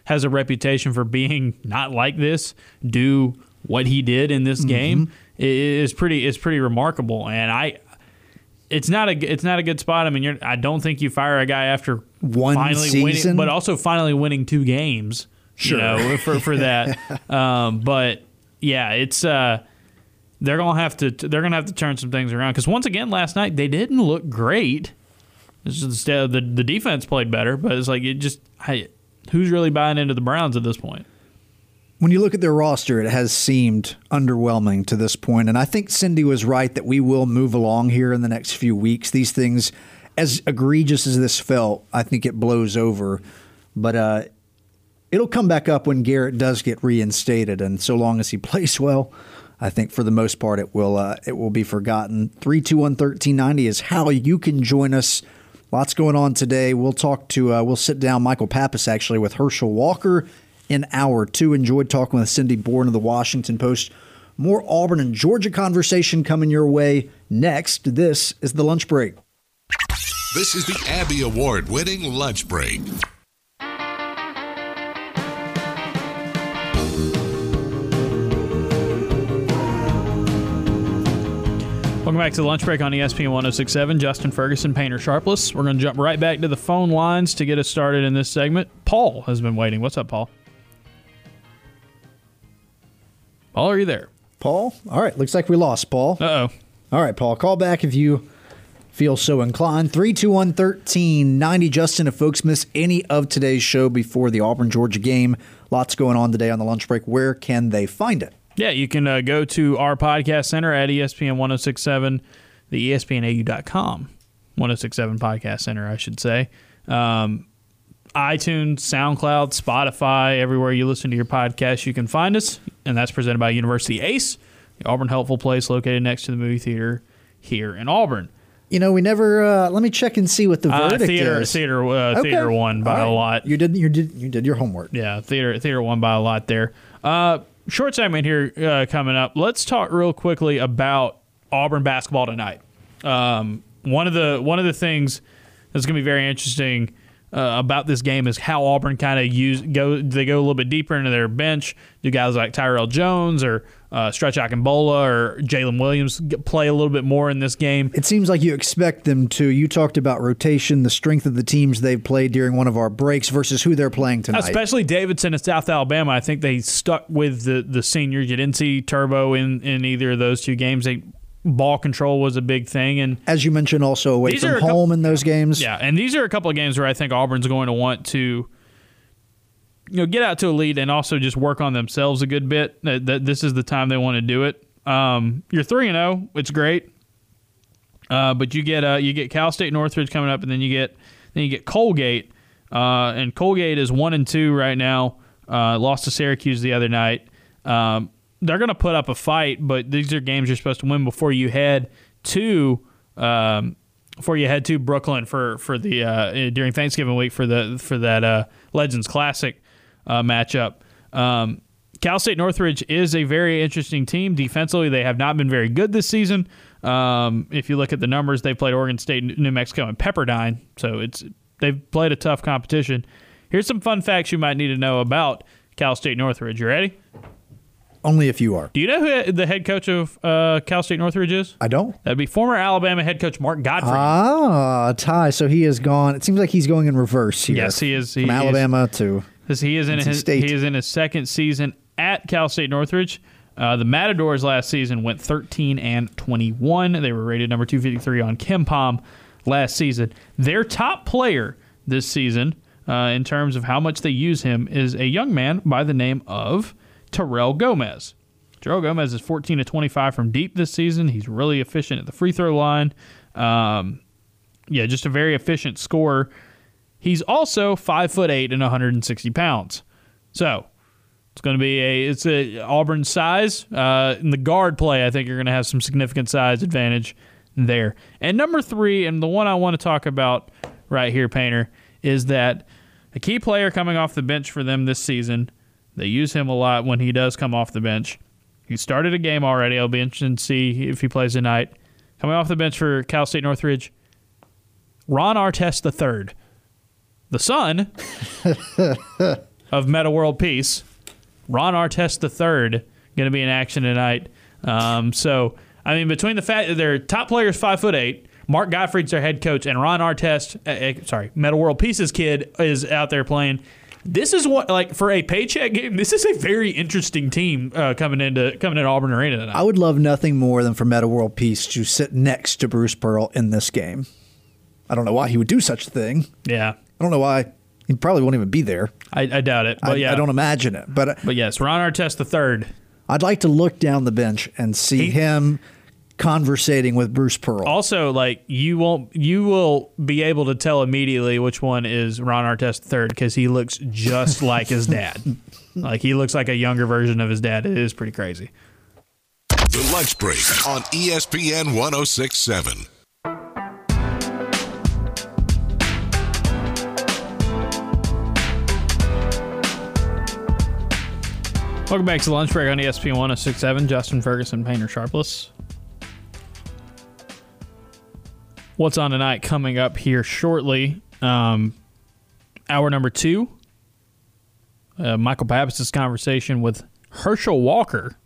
has a reputation for being not like this, do what he did in this mm-hmm. game is pretty is pretty remarkable. And I, it's not a it's not a good spot. I mean, you're, I don't think you fire a guy after one finally season, winning, but also finally winning two games. Sure, you know, for for that. um, but yeah, it's uh, they're gonna have to they're gonna have to turn some things around because once again last night they didn't look great. This is the, the the defense played better, but it's like it just I, who's really buying into the Browns at this point? When you look at their roster, it has seemed underwhelming to this point, and I think Cindy was right that we will move along here in the next few weeks. These things, as egregious as this felt, I think it blows over, but uh, it'll come back up when Garrett does get reinstated, and so long as he plays well, I think for the most part it will uh, it will be forgotten. three two one, one three nine zero is how you can join us. Lots going on today. We'll talk to uh, we'll sit down Michael Pappas actually with Herschel Walker in hour two. Enjoyed talking with Cindy Bourne of the Washington Post. More Auburn and Georgia conversation coming your way next. This is the Lunch Break. This is the Abby Award-winning Lunch Break. Welcome back to the Lunch Break on E S P N one oh six point seven. Justin Ferguson, Painter Sharpless. We're going to jump right back to the phone lines to get us started in this segment. Paul has been waiting. What's up, Paul? Paul, are you there? Paul? All right. Looks like we lost Paul. Uh-oh. All right, Paul. Call back if you feel so inclined. three two one, one three nine zero. Justin, if folks miss any of today's show before the Auburn-Georgia game, lots going on today on the Lunch Break. Where can they find it? Yeah, you can uh, go to our podcast center at E S P N ten sixty-seven, the E S P N A U dot com ten sixty-seven podcast center, I should say. Um, iTunes, SoundCloud, Spotify, everywhere you listen to your podcast, you can find us, and that's presented by University Ace, the Auburn Helpful Place located next to the movie theater here in Auburn. You know, we never. Uh, let me check and see what the verdict uh, theater, is. Theater, uh, okay. theater won by right. a lot. You did. You did. You did your homework. Yeah, theater, theater won by a lot there. Uh, Short segment here uh, coming up. Let's talk real quickly about Auburn basketball tonight. Um, one of the one of the things that's going to be very interesting uh, about this game is how Auburn kind of use go. They go a little bit deeper into their bench. Do guys like Tyrell Jones or uh, Stretch Akimbola or Jalen Williams play a little bit more in this game? It seems like you expect them to. You talked about rotation, the strength of the teams they've played during one of our breaks versus who they're playing tonight. Especially Davidson and South Alabama. I think they stuck with the, the seniors. You didn't see Turbo in, in either of those two games. They Ball control was a big thing. And as you mentioned, also away from home couple, in those games. Yeah, and these are a couple of games where I think Auburn's going to want to you know, get out to a lead and also just work on themselves a good bit. That, that this is the time they want to do it. Um, you're three and oh. It's great. Uh, but you get uh, you get Cal State Northridge coming up, and then you get then you get Colgate. Uh, and Colgate is one and two right now. Uh, lost to Syracuse the other night. Um, they're going to put up a fight, but these are games you're supposed to win before you head to um, before you head to Brooklyn for for the uh, during Thanksgiving week for the for that uh, Legends Classic uh, matchup. Um, Cal State Northridge is a very interesting team. Defensively, they have not been very good this season. Um, if you look at the numbers, they played Oregon State, New Mexico, and Pepperdine, so it's they've played a tough competition. Here's some fun facts you might need to know about Cal State Northridge. You ready? Only if you are. Do you know who the head coach of uh, Cal State Northridge is? I don't. That'd be former Alabama head coach Mark Godfrey. Ah, Ty. So he is gone. It seems like he's going in reverse here. Yes, he is. He From is, Alabama to because he is in his State. he is in his second season at Cal State Northridge. Uh, the Matadors last season went thirteen and twenty-one. They were rated number two fifty-three on KenPom last season. Their top player this season, uh, in terms of how much they use him, is a young man by the name of Terrell Gomez. Terrell Gomez is fourteen to twenty-five from deep this season. He's really efficient at the free throw line. Um, yeah, just a very efficient scorer. He's also five foot eight and one hundred sixty pounds. So it's going to be a it's a Auburn size uh, in the guard play. I think you're going to have some significant size advantage there. And number three, and the one I want to talk about right here, Painter, is that a key player coming off the bench for them this season. They use him a lot when he does come off the bench. He started a game already. I'll be interested to see if he plays tonight. Coming off the bench for Cal State Northridge, Ron Artest the third, the son of Meta World Peace, Ron Artest the third, going to be in action tonight. Um, so, I mean, between the fact that their top players five foot eight, Mark Gottfried's their head coach, and Ron Artest, uh, uh, sorry, Meta World Peace's kid is out there playing. This is what, like, for a paycheck game, this is a very interesting team uh, coming into coming into Auburn Arena tonight. I would love nothing more than for Meta World Peace to sit next to Bruce Pearl in this game. I don't know why he would do such a thing. Yeah. I don't know why. He probably won't even be there. I, I doubt it. But I, yeah. I don't imagine it. But, but yes, Ron Artest the third. I'd like to look down the bench and see He, him conversating with Bruce Pearl. Also, like, you won't, you will be able to tell immediately which one is Ron Artest the third because he looks just like his dad. Like, he looks like a younger version of his dad. It is pretty crazy. The Lunch Break on E S P N one oh six point seven. Welcome back to the Lunch Break on E S P N one oh six point seven. Justin Ferguson, Painter Sharpless. What's on tonight coming up here shortly. Um, hour number two. Uh, Michael Babbitt's conversation with Herschel Walker.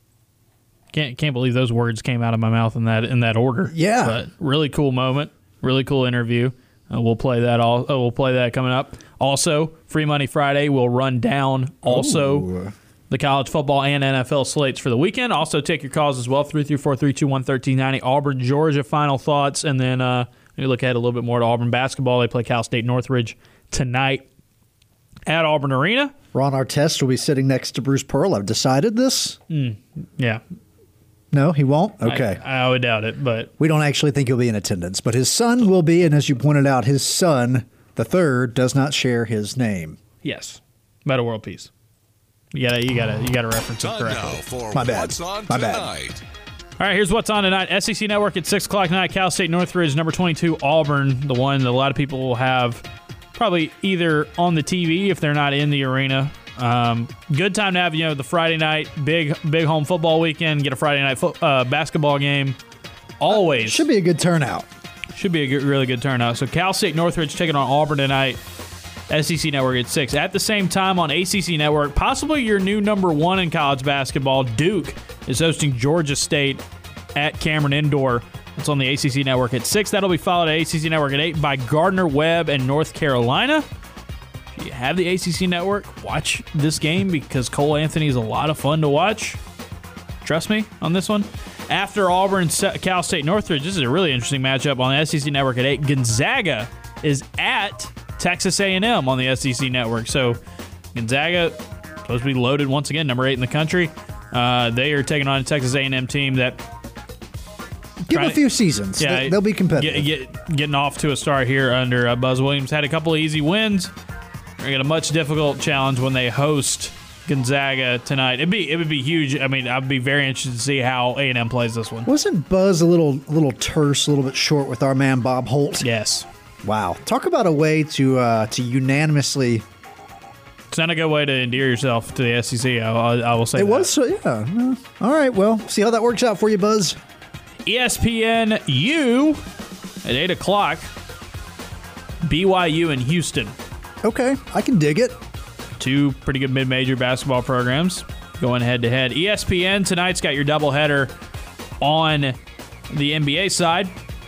Can't can't believe those words came out of my mouth in that in that order. Yeah, but really cool moment. Really cool interview. Uh, we'll play that all. Oh, we'll play that coming up. Also, Free Money Friday will run down. Also. Ooh. The college football and N F L slates for the weekend. Also, take your calls as well. three three four, three two one, one three nine zero. Auburn, Georgia, final thoughts. And then uh, we look ahead a little bit more to Auburn basketball. They play Cal State Northridge tonight at Auburn Arena. Ron Artest will be sitting next to Bruce Pearl. I've decided this. Mm, yeah. No, he won't? Okay. I, I would doubt it, but we don't actually think he'll be in attendance. But his son will be, and as you pointed out, his son, the third, does not share his name. Yes. Meta World Peace. You gotta, you gotta, you gotta reference it correctly. My bad. My bad. All right, here's what's on tonight. S E C Network at six o'clock tonight. Cal State Northridge, number twenty-two, Auburn, the one that a lot of people will have probably either on the T V if they're not in the arena. Um, good time to have, you know, the Friday night, big big home football weekend, get a Friday night fo- uh, basketball game. Always. Uh, should be a good turnout. Should be a good, really good turnout. So Cal State Northridge taking on Auburn tonight. S E C Network at six. At the same time on A C C Network, possibly your new number one in college basketball, Duke is hosting Georgia State at Cameron Indoor. It's on the A C C Network at six. That'll be followed at A C C Network at eight by Gardner-Webb and North Carolina. If you have the A C C Network, watch this game because Cole Anthony is a lot of fun to watch. Trust me on this one. After Auburn, Cal State Northridge, this is a really interesting matchup on the S E C Network at eight. Gonzaga is at Texas A and M on the S E C Network. So Gonzaga supposed to be loaded once again, number eight in the country. Uh, they are taking on a Texas A and M team that give them a few seasons. Yeah, they'll be competitive. Get, get, getting off to a start here under uh, Buzz Williams. Had a couple of easy wins. They're going to get a much difficult challenge when they host Gonzaga tonight. It'd be it would be huge. I mean, I'd be very interested to see how A and M plays this one. Wasn't Buzz a little a little terse, a little bit short with our man Bob Holt? Yes. Wow. Talk about a way to uh, to unanimously. It's not a good way to endear yourself to the S E C. I, I, I will say it that. was. So, yeah. All right. Well, see how that works out for you, Buzz. E S P N U at eight o'clock. B Y U in Houston. Okay, I can dig it. Two pretty good mid-major basketball programs going head-to-head. E S P N tonight's got your doubleheader on the N B A side.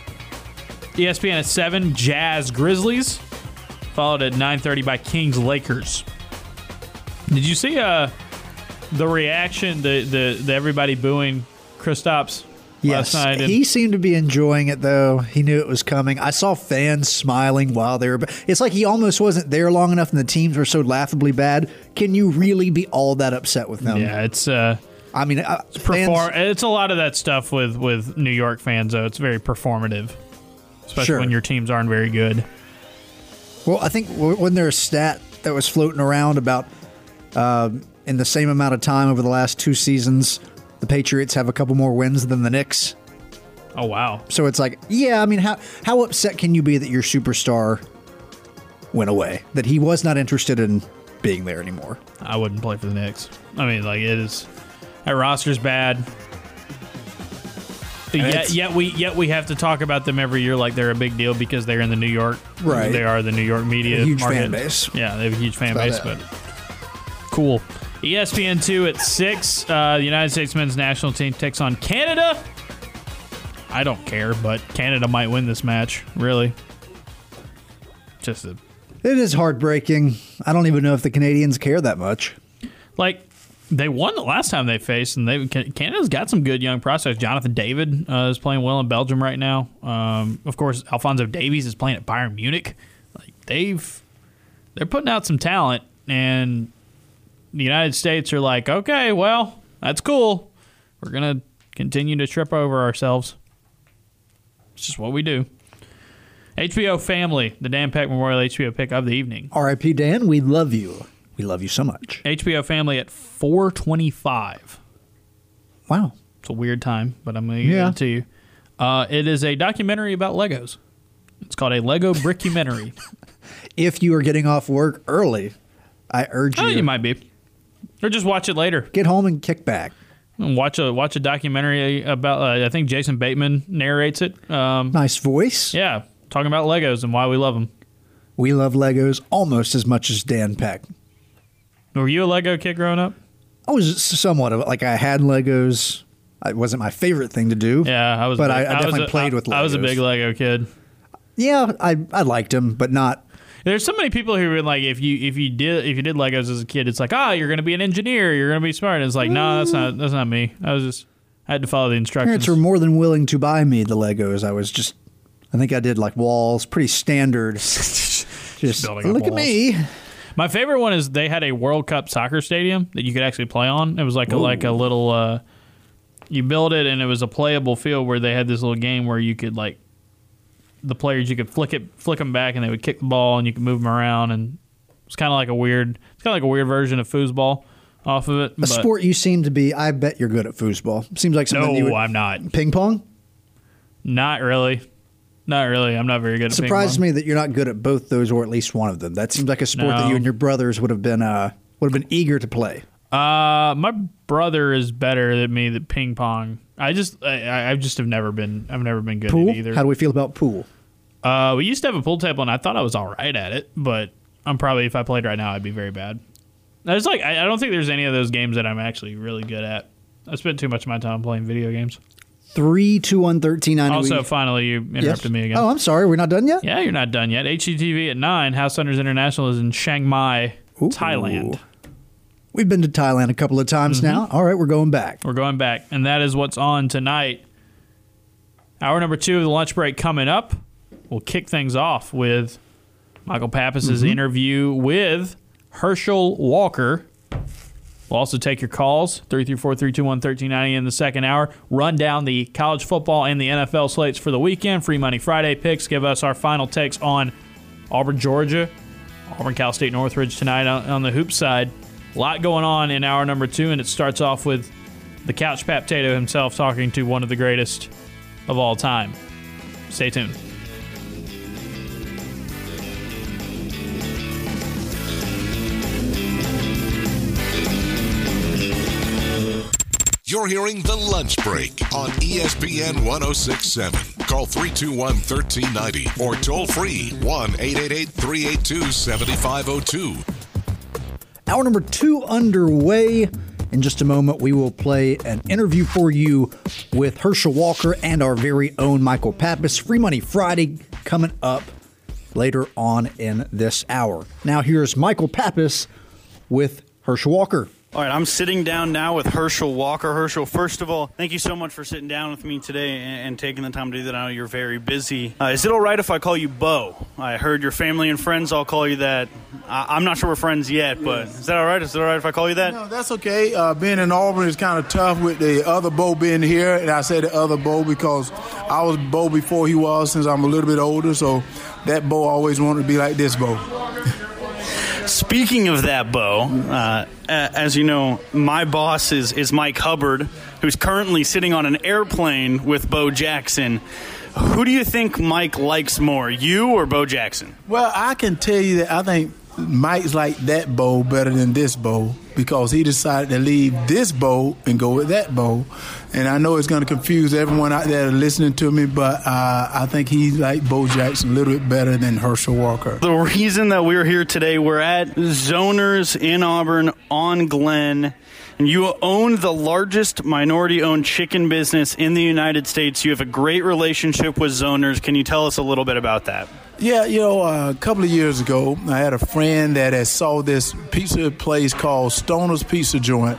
E S P N at seven, Jazz Grizzlies, followed at nine thirty by Kings Lakers. Did you see uh, the reaction, the, the, the everybody booing Kristaps yes, last night? He seemed to be enjoying it, though. He knew it was coming. I saw fans smiling while they were. It's like he almost wasn't there long enough and the teams were so laughably bad. Can you really be all that upset with them? Yeah, it's... Uh, I mean, uh, it's, perform- it's a lot of that stuff with, with New York fans, though. It's very performative. Especially sure. when your teams aren't very good. Well, I think when there's a stat that was floating around about uh, in the same amount of time over the last two seasons, the Patriots have a couple more wins than the Knicks. Oh, wow. So it's like, yeah, I mean, how how upset can you be that your superstar went away? That he was not interested in being there anymore? I wouldn't play for the Knicks. I mean, like, it is... That roster's bad. Yet, yet we yet we have to talk about them every year like they're a big deal because they're in the New York. Right. They are the New York media a huge market. fan base. Yeah, they have a huge fan base. It. But Cool. E S P N two at six. Uh, the United States men's national team takes on Canada. I don't care, but Canada might win this match. Really. Just a... It is heartbreaking. I don't even know if the Canadians care that much. Like, they won the last time they faced, and they Canada's got some good young prospects. Jonathan David uh, is playing well in Belgium right now. Um, of course, Alphonso Davies is playing at Bayern Munich. Like, they've... They're putting out some talent, and the United States are like, okay, well, that's cool. We're going to continue to trip over ourselves. It's just what we do. H B O Family, the Dan Peck Memorial H B O pick of the evening. R I P Dan, we love you. We love you so much. H B O Family at four twenty-five. Wow. It's a weird time, but I'm going to yeah. give it to you. Uh, it is a documentary about Legos. It's called a Lego Brickumentary. If you are getting off work early, I urge you. Oh, you might be. Or just watch it later. Get home and kick back. And watch a watch a documentary about, uh, I think Jason Bateman narrates it. Um, nice voice. Yeah, talking about Legos and why we love them. We love Legos almost as much as Dan Peck. Were you a Lego kid growing up? I was somewhat of it. Like, I had Legos. It wasn't my favorite thing to do. Yeah, I was. But big, I, I definitely I a, played with Legos. I was a big Lego kid. Yeah, I I liked them, but not. There's so many people who are like, if you if you did if you did Legos as a kid, it's like, ah, oh, you're going to be an engineer, you're going to be smart. And it's like, no, nah, that's not that's not me. I was just I had to follow the instructions. Parents were more than willing to buy me the Legos. I was just, I think I did like walls, pretty standard. just building look up at me. My favorite one is they had a World Cup soccer stadium that you could actually play on. It was like a, like a little, uh, you build it and it was a playable field where they had this little game where you could like. The players, you could flick it, flick them back, and they would kick the ball, and you could move them around, and it's kind of like a weird, it's kind of like a weird version of foosball off of it. A sport you seem to be. I bet you're good at foosball. Seems like something. No, you would, I'm not. Ping pong? Not really. Not really. I'm not very good at ping pong. Surprised me that you're not good at both those, or at least one of them. That seems like a sport No. that you and your brothers would have been uh, would have been eager to play. Uh, my brother is better than me at ping pong. I just, I, I just have never been, I've never been good Pool? at either. How do we feel about pool? Uh, we used to have a pool table, and I thought I was all right at it, but I'm probably, if I played right now, I'd be very bad. There's like, I, I don't think there's any of those games that I'm actually really good at. I spent too much of my time playing video games. Three, two, one, thirteen. I know Also, we, finally, you interrupted yes? me again. Oh, I'm sorry. We're not done yet? Yeah, you're not done yet. H G T V at nine. House Hunters International is in Chiang Mai, Ooh. Thailand. We've been to Thailand a couple of times Mm-hmm. now. All right, we're going back. We're going back, and that is what's on tonight. Hour number two of the lunch break coming up. We'll kick things off with Michael Pappas' Mm-hmm. interview with Herschel Walker. We'll also take your calls, three three four, three two one, one three nine zero in the second hour. Run down the college football and the N F L slates for the weekend. Free Money Friday picks. Give us our final takes on Auburn, Georgia. Auburn, Cal State, Northridge tonight on, on the hoop side. A lot going on in hour number two, and it starts off with the Couch Pat Tato himself talking to one of the greatest of all time. Stay tuned. You're hearing The Lunch Break on E S P N ten sixty-seven. Call three two one, one three nine zero or toll free one eight eight eight, three eight two, seven five zero two. Hour number two underway. In just a moment, we will play an interview for you with Herschel Walker and our very own Michael Pappas. Free Money Friday coming up later on in this hour. Now here's Michael Pappas with Herschel Walker. All right, I'm sitting down now with Herschel Walker. Herschel, first of all, thank you so much for sitting down with me today and, and taking the time to do that. I know you're very busy. Uh, is it all right if I call you Bo? I heard your family and friends all call you that. I, I'm not sure we're friends yet, but is that all right? Is it all right if I call you that? No, that's okay. Uh, being in Auburn is kind of tough with the other Bo being here, and I say the other Bo because I was Bo before he was, since I'm a little bit older, so that Bo always wanted to be like this Bo. Speaking of that, Bo, uh, as you know, my boss is, is Mike Hubbard, who's currently sitting on an airplane with Bo Jackson. Who do you think Mike likes more, you or Bo Jackson? Well, I can tell you that I think Mike's like that Bo better than this Bo. because he decided to leave this bowl and go with that bowl. And I know it's going to confuse everyone out there listening to me, but uh, I think he liked Bo Jackson a little bit better than Herschel Walker. The reason that we're here today, we're at Zoners in Auburn on Glen. And you own the largest minority-owned chicken business in the United States. You have a great relationship with Zoners. Can you tell us a little bit about that? Yeah, you know, uh, a couple of years ago, I had a friend that had saw this pizza place called Stoner's Pizza Joint.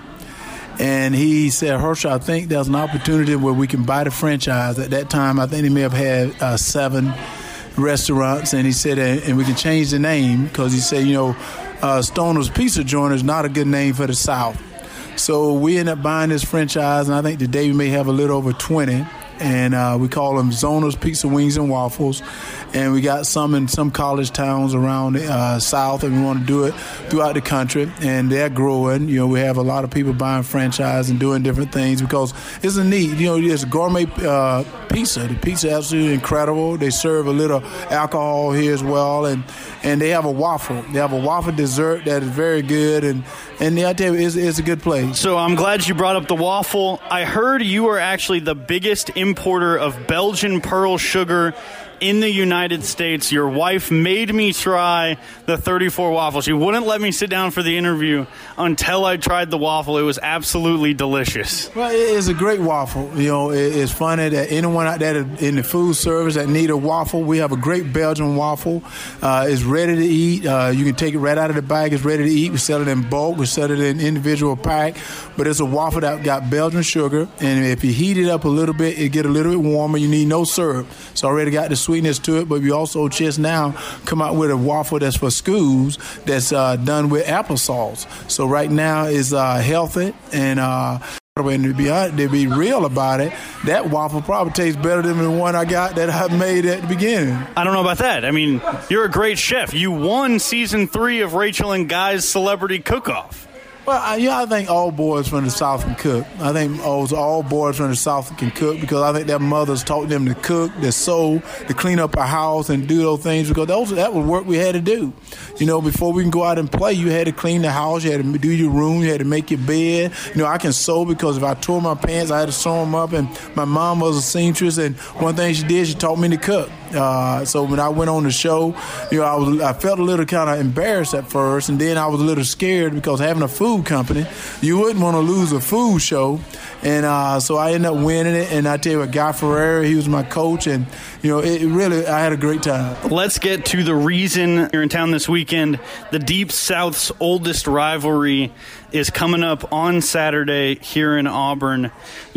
And he said, Herschel, I think there's an opportunity where we can buy the franchise. At that time, I think he may have had uh, seven restaurants. And he said, and we can change the name because he said, you know, uh, Stoner's Pizza Joint is not a good name for the South. So we ended up buying this franchise, and I think today we may have a little over twenty. And uh, we call them Zoner's Pizza Wings and Waffles. And we got some in some college towns around the uh, South, and we want to do it throughout the country. And they're growing. You know, we have a lot of people buying franchise and doing different things because it's a need. You know, it's gourmet uh, pizza. The pizza is absolutely incredible. They serve a little alcohol here as well. And, and they have a waffle. They have a waffle dessert that is very good. And, and I tell you, it's, it's a good place. So I'm glad you brought up the waffle. I heard you are actually the biggest importer of Belgian pearl sugar in the United States. Your wife made me try the thirty-four waffle. She wouldn't let me sit down for the interview until I tried the waffle. It was absolutely delicious. Well, it's a great waffle. You know, it's funny that anyone out there in the food service that need a waffle, we have a great Belgian waffle. Uh, it's ready to eat. Uh, you can take it right out of the bag. It's ready to eat. We sell it in bulk. We sell it in individual pack. But it's a waffle that got Belgian sugar. And if you heat it up a little bit, it get a little bit warmer. You need no syrup. It's already got the sweetness to it, but we also just now come out with a waffle that's for schools that's uh, done with applesauce. So right now is uh, healthy and uh, and to be honest, to be real about it, that waffle probably tastes better than the one I got that I made at the beginning. I don't know about that. I mean, you're a great chef. You won season three of Rachel and Guy's Celebrity Cook-Off. Well, I, yeah, I think all boys from the South can cook. I think all, all boys from the South can cook because I think their mothers taught them to cook, to sew, to clean up a house and do those things because those, that was work we had to do. You know, before we can go out and play, you had to clean the house, you had to do your room, you had to make your bed. You know, I can sew because if I tore my pants, I had to sew them up. And my mom was a seamstress, and one thing she did, she taught me to cook. Uh, so when I went on the show, you know, I was I felt a little kind of embarrassed at first, and then I was a little scared because having a food company, you wouldn't want to lose a food show, and uh, so I ended up winning it. And I tell you what, Guy Ferrera, he was my coach, and you know, it really I had a great time. Let's get to the reason you're in town this weekend. The Deep South's oldest rivalry is coming up on Saturday here in Auburn.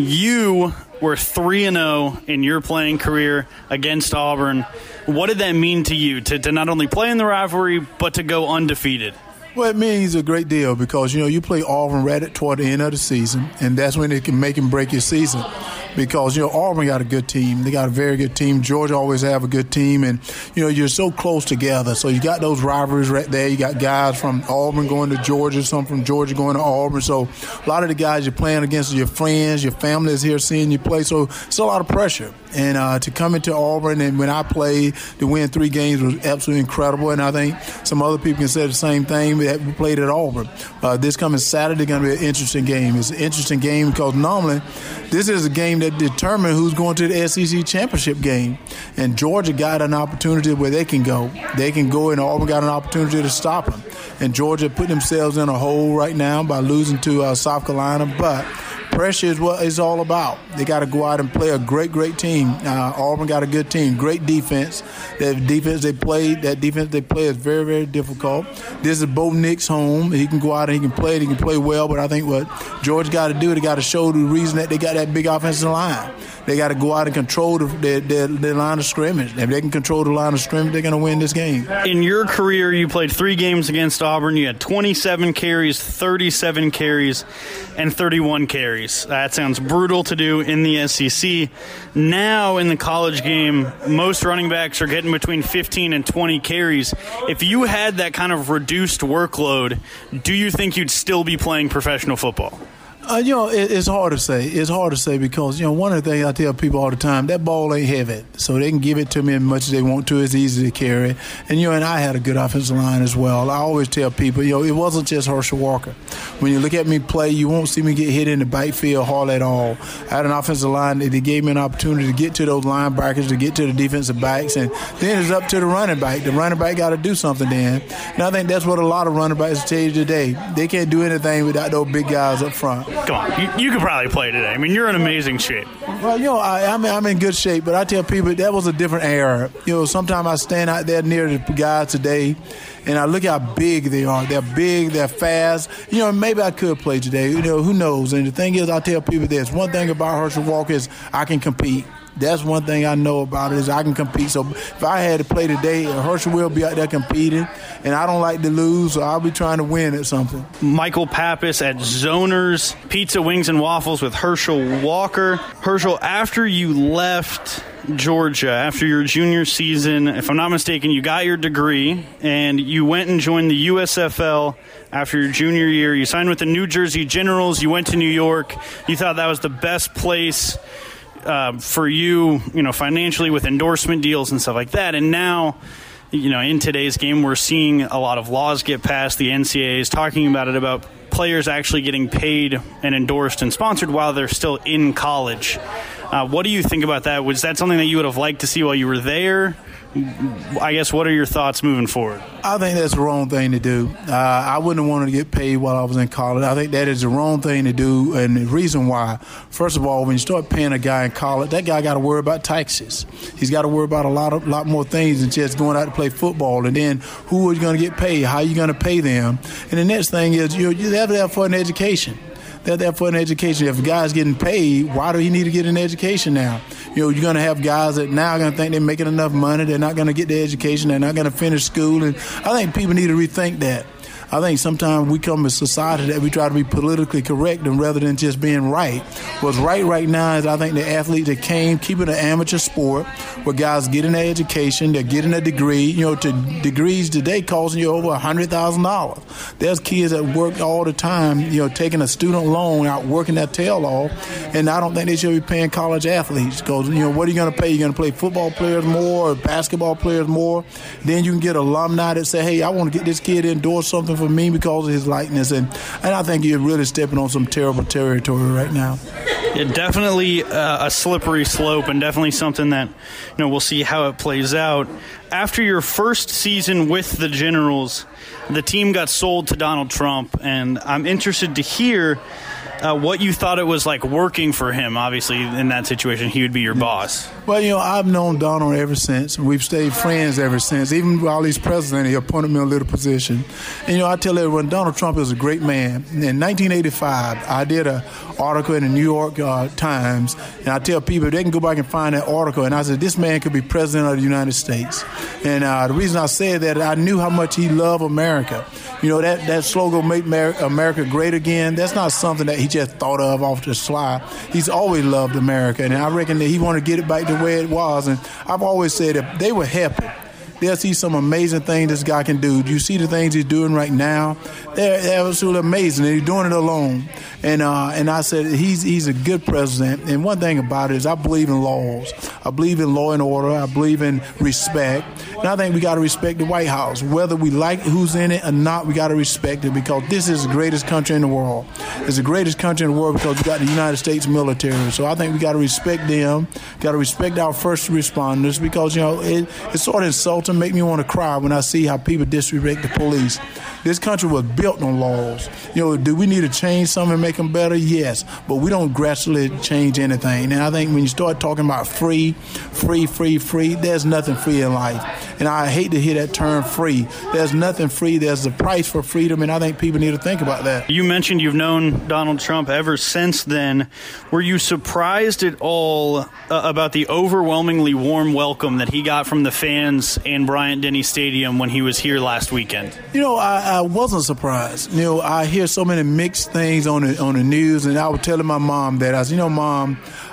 You were three and oh in your playing career against Auburn. What did that mean to you, to, to not only play in the rivalry, but to go undefeated? Well, it means a great deal because, you know, you play Auburn right at toward the end of the season, and that's when it can make and break your season. Because, you know, Auburn got a good team. They got a very good team. Georgia always have a good team. And, you know, you're so close together. So you got those rivalries right there. You got guys from Auburn going to Georgia, some from Georgia going to Auburn. So a lot of the guys you're playing against are your friends, your family is here seeing you play. So it's a lot of pressure. And uh, to come into Auburn, and when I played, to win three games was absolutely incredible. And I think some other people can say the same thing that we played at Auburn. Uh, this coming Saturday is going to be an interesting game. It's an interesting game because normally this is a game that determines who's going to the S E C championship game. And Georgia got an opportunity where they can go. They can go, and Auburn got an opportunity to stop them. And Georgia put themselves in a hole right now by losing to uh, South Carolina. But pressure is what it's all about. They got to go out and play a great, great team. Uh, Auburn got a good team, great defense. That defense they played, that defense they play is very, very difficult. This is Bo Nix home. He can go out and he can play it. He can play well. But I think what Georgia got to do, they got to show the reason that they got that big offensive line. They got to go out and control the, their, their, their line of scrimmage. If they can control the line of scrimmage, they're going to win this game. In your career, you played three games against Auburn. You had twenty-seven carries, thirty-seven carries, and thirty-one carries. That sounds brutal to do in the S E C. Now in the college game, most running backs are getting between fifteen and twenty carries. If you had that kind of reduced workload, do you think you'd still be playing professional football? Uh, you know, it, it's hard to say. It's hard to say because, you know, one of the things I tell people all the time, that ball ain't heavy. So they can give it to me as much as they want to. It's easy to carry. And, you know, and I had a good offensive line as well. I always tell people, you know, it wasn't just Herschel Walker. When you look at me play, you won't see me get hit in the backfield hard at all. I had an offensive line that they gave me an opportunity to get to those linebackers, to get to the defensive backs, and then it's up to the running back. The running back got to do something then. And I think that's what a lot of running backs tell you today. They can't do anything without those big guys up front. Come on, you, you could probably play today. I mean, you're in amazing shape. Well, you know, I, I'm, I'm in good shape, but I tell people that was a different era. You know, sometimes I stand out there near the guys today, and I look how big they are. They're big, they're fast. You know, maybe I could play today. You know, who knows? And the thing is, I tell people this. One thing about Herschel Walker is I can compete. That's one thing I know about it is I can compete. So if I had to play today, Herschel will be out there competing, and I don't like to lose, so I'll be trying to win at something. Michael Pappas at Zoners Pizza, Wings, and Waffles with Herschel Walker. Herschel, after you left Georgia, after your junior season, if I'm not mistaken, you got your degree, and you went and joined the U S F L after your junior year. You signed with the New Jersey Generals. You went to New York. You thought that was the best place Uh, for you, you know, financially with endorsement deals and stuff like that. And now, you know, in today's game, we're seeing a lot of laws get passed. The N C A A is talking about it, about players actually getting paid and endorsed and sponsored while they're still in college. Uh, what do you think about that? Was that something that you would have liked to see while you were there? I guess, what are your thoughts moving forward? I think that's the wrong thing to do. Uh, I wouldn't have wanted to get paid while I was in college. I think that is the wrong thing to do, and the reason why. First of all, when you start paying a guy in college, that guy got to worry about taxes. He's got to worry about a lot of lot more things than just going out to play football. And then who is going to get paid? How are you going to pay them? And the next thing is you you have to have for an education. They're there for an education. If a guy's getting paid, why do he need to get an education now? You know, you're going to have guys that now are going to think they're making enough money. They're not going to get the education. They're not going to finish school. And I think people need to rethink that. I think sometimes we come in society that we try to be politically correct and rather than just being right. What's right right now is I think the athletes that came, keeping an amateur sport where guys getting their education, they're getting a degree. You know, to degrees today costing you over one hundred thousand dollars. There's kids that work all the time, you know, taking a student loan out, working their tail off, and I don't think they should be paying college athletes because, you know, what are you going to pay? You're going to pay football players more or basketball players more. Then you can get alumni that say, hey, I want to get this kid to endorse something for me because of his likeness, and and I think you're really stepping on some terrible territory right now. Yeah, definitely uh, a slippery slope, and definitely something that, you know, we'll see how it plays out. After your first season with the Generals, the team got sold to Donald Trump, and I'm interested to hear Uh, what you thought it was like working for him. Obviously, in that situation, he would be your boss. Well, you know, I've known Donald ever since. We've stayed friends ever since. Even while he's president, he appointed me a little position. And, you know, I tell everyone, Donald Trump is a great man. In nineteen eighty-five, I did an article in the New York uh, Times, and I tell people they can go back and find that article, and I said, this man could be president of the United States. And uh, the reason I said that, I knew how much he loved America. You know, that, that slogan, Make America Great Again, that's not something that he just thought of off the sly. He's always loved America, and I reckon that he wanted to get it back the way it was. And I've always said if they were happy, they'll see some amazing things this guy can do. Do you see the things he's doing right now? They're, they're absolutely amazing, and he's doing it alone. And uh, and I said he's he's a good president. And one thing about it is I believe in laws. I believe in law and order. I believe in respect. And I think we got to respect the White House. Whether we like who's in it or not, we got to respect it because this is the greatest country in the world. It's the greatest country in the world because we got the United States military. So I think we got to respect them. Got to respect our first responders because, you know, it, it's sort of insulting, make me want to cry when I see how people disrespect the police. This country was built on laws. You know, do we need to change something and make them better? Yes, but we don't gradually change anything. And I think when you start talking about free, free, free, free, there's nothing free in life. And I hate to hear that term free. There's nothing free. There's a price for freedom, and I think people need to think about that. You mentioned you've known Donald Trump ever since then. Were you surprised at all uh, about the overwhelmingly warm welcome that he got from the fans in Bryant-Denny Stadium when he was here last weekend? You know, I, I wasn't surprised. You know, I hear so many mixed things on the, on the news, and I was telling my mom that. I said, you know, Mom,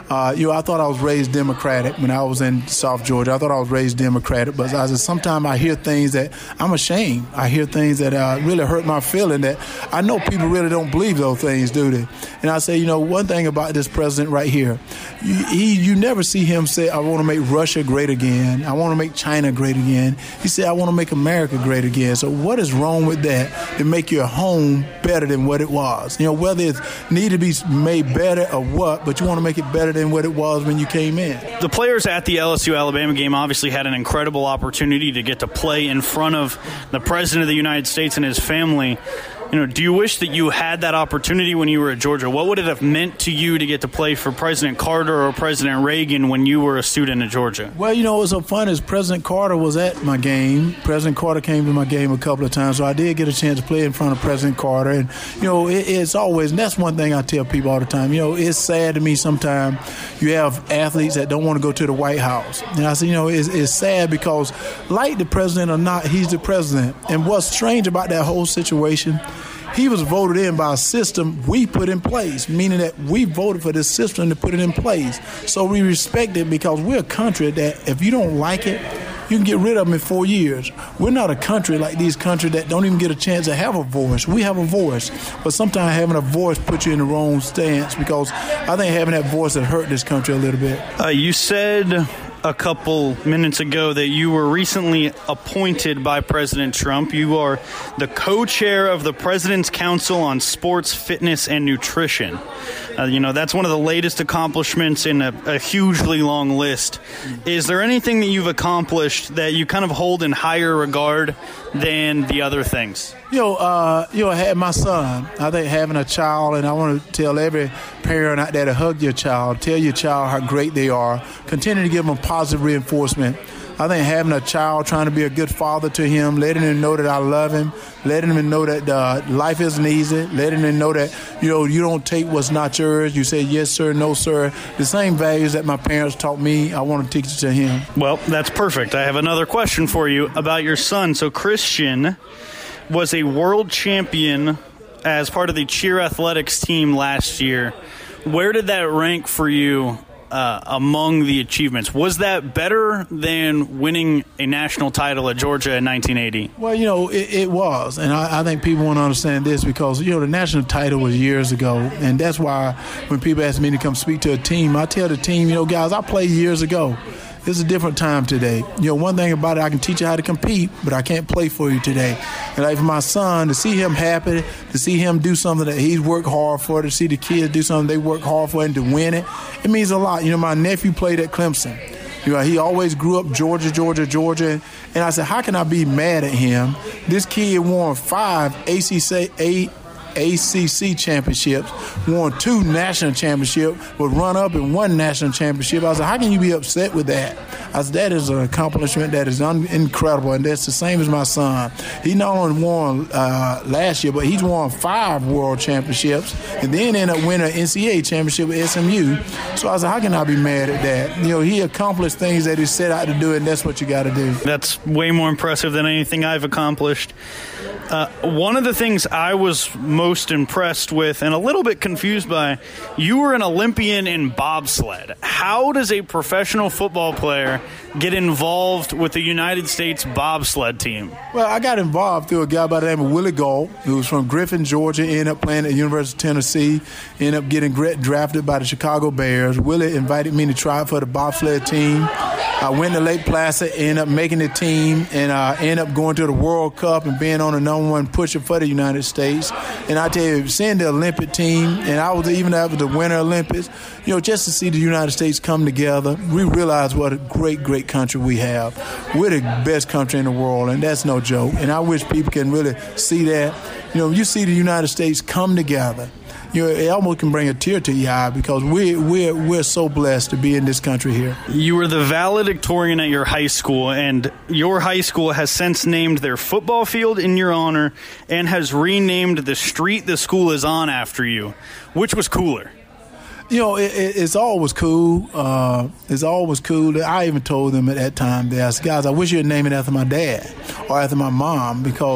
Uh, you know, I thought I was raised Democratic when I was in South Georgia. I thought I was raised Democratic, but I said, sometimes I hear things that I'm ashamed. I hear things that uh, really hurt my feeling that I know people really don't believe those things, do they? And I say, you know, one thing about this president right here, you, he, you never see him say, I want to make Russia great again. I want to make China great again. He said, I want to make America great again. So what is wrong with that to make your home better than what it was? You know, whether it need to be made better or what, but you want to make it better than what it was when you came in. The players at the L S U Alabama game obviously had an incredible opportunity to get to play in front of the President of the United States and his family. You know, do you wish that you had that opportunity when you were at Georgia? What would it have meant to you to get to play for President Carter or President Reagan when you were a student at Georgia? Well, you know, what was so fun is President Carter was at my game. President Carter came to my game a couple of times, so I did get a chance to play in front of President Carter. And, you know, it, it's always, and that's one thing I tell people all the time, you know, it's sad to me sometimes you have athletes that don't want to go to the White House. And I say, you know, it's, it's sad because like the president or not, he's the president. And what's strange about that whole situation, he was voted in by a system we put in place, meaning that we voted for this system to put it in place. So we respect it because we're a country that if you don't like it, you can get rid of them in four years. We're not a country like these countries that don't even get a chance to have a voice. We have a voice, but sometimes having a voice puts you in the wrong stance because I think having that voice has hurt this country a little bit. Uh, you said a couple minutes ago that you were recently appointed by President Trump. You are the co-chair of the President's Council on Sports, Fitness, and Nutrition. Uh, you know, that's one of the latest accomplishments in a, a hugely long list. Is there anything that you've accomplished that you kind of hold in higher regard than the other things? You know, uh, you know, I had my son. I think having a child, and I want to tell every parent out there to hug your child, tell your child how great they are, continue to give them positive reinforcement. I think having a child, trying to be a good father to him, letting him know that I love him, letting him know that uh, life isn't easy, letting him know that, you know, you don't take what's not yours. You say yes, sir, no, sir. The same values that my parents taught me, I want to teach it to him. Well, that's perfect. I have another question for you about your son. So Christian was a world champion as part of the cheer athletics team last year. Where did that rank for you uh, among the achievements? Was that better than winning a national title at Georgia in nineteen eighty? Well, you know, it, it was. And I, I think people want to understand this because, you know, the national title was years ago. And that's why when people ask me to come speak to a team, I tell the team, you know, guys, I played years ago. It's a different time today. You know, one thing about it, I can teach you how to compete, but I can't play for you today. And like for my son, to see him happy, to see him do something that he's worked hard for, to see the kids do something they work hard for and to win it, it means a lot. You know, my nephew played at Clemson. You know, he always grew up Georgia, Georgia, Georgia. And I said, how can I be mad at him? This kid won five A C C, eight A C C championships, won two national championships, would run up in one national championship. I said, how can you be upset with that? I said, that is an accomplishment that is un- incredible, and that's the same as my son. He not only won uh, last year, but he's won five world championships, and then ended up winning an N C double A championship with S M U. So I said, how can I be mad at that? You know, he accomplished things that he set out to do, and that's what you got to do. That's way more impressive than anything I've accomplished. Uh, one of the things I was most impressed with and a little bit confused by, you were an Olympian in bobsled. How does a professional football player get involved with the United States bobsled team? Well, I got involved through a guy by the name of Willie Gault, who was from Griffin, Georgia, ended up playing at the University of Tennessee, ended up getting drafted by the Chicago Bears. Willie invited me to try for the bobsled team. I went to Lake Placid, ended up making the team, and I uh, ended up going to the World Cup and being on the number one pusher for the United States. And I tell you, seeing the Olympic team, and I was even after the Winter Olympics, you know, just to see the United States come together, we realize what a great, great country we have. We're the best country in the world, and that's no joke. And I wish people can really see that. You know, you see the United States come together, you know, it almost can bring a tear to your eye because we're, we're, we're so blessed to be in this country here. You were the valedictorian at your high school, and your high school has since named their football field in your honor and has renamed the street the school is on after you. Which was cooler? You know, it, it, it's always cool. Uh, it's always cool. I even told them at that time, I said, guys, I wish you'd name it after my dad or after my mom because,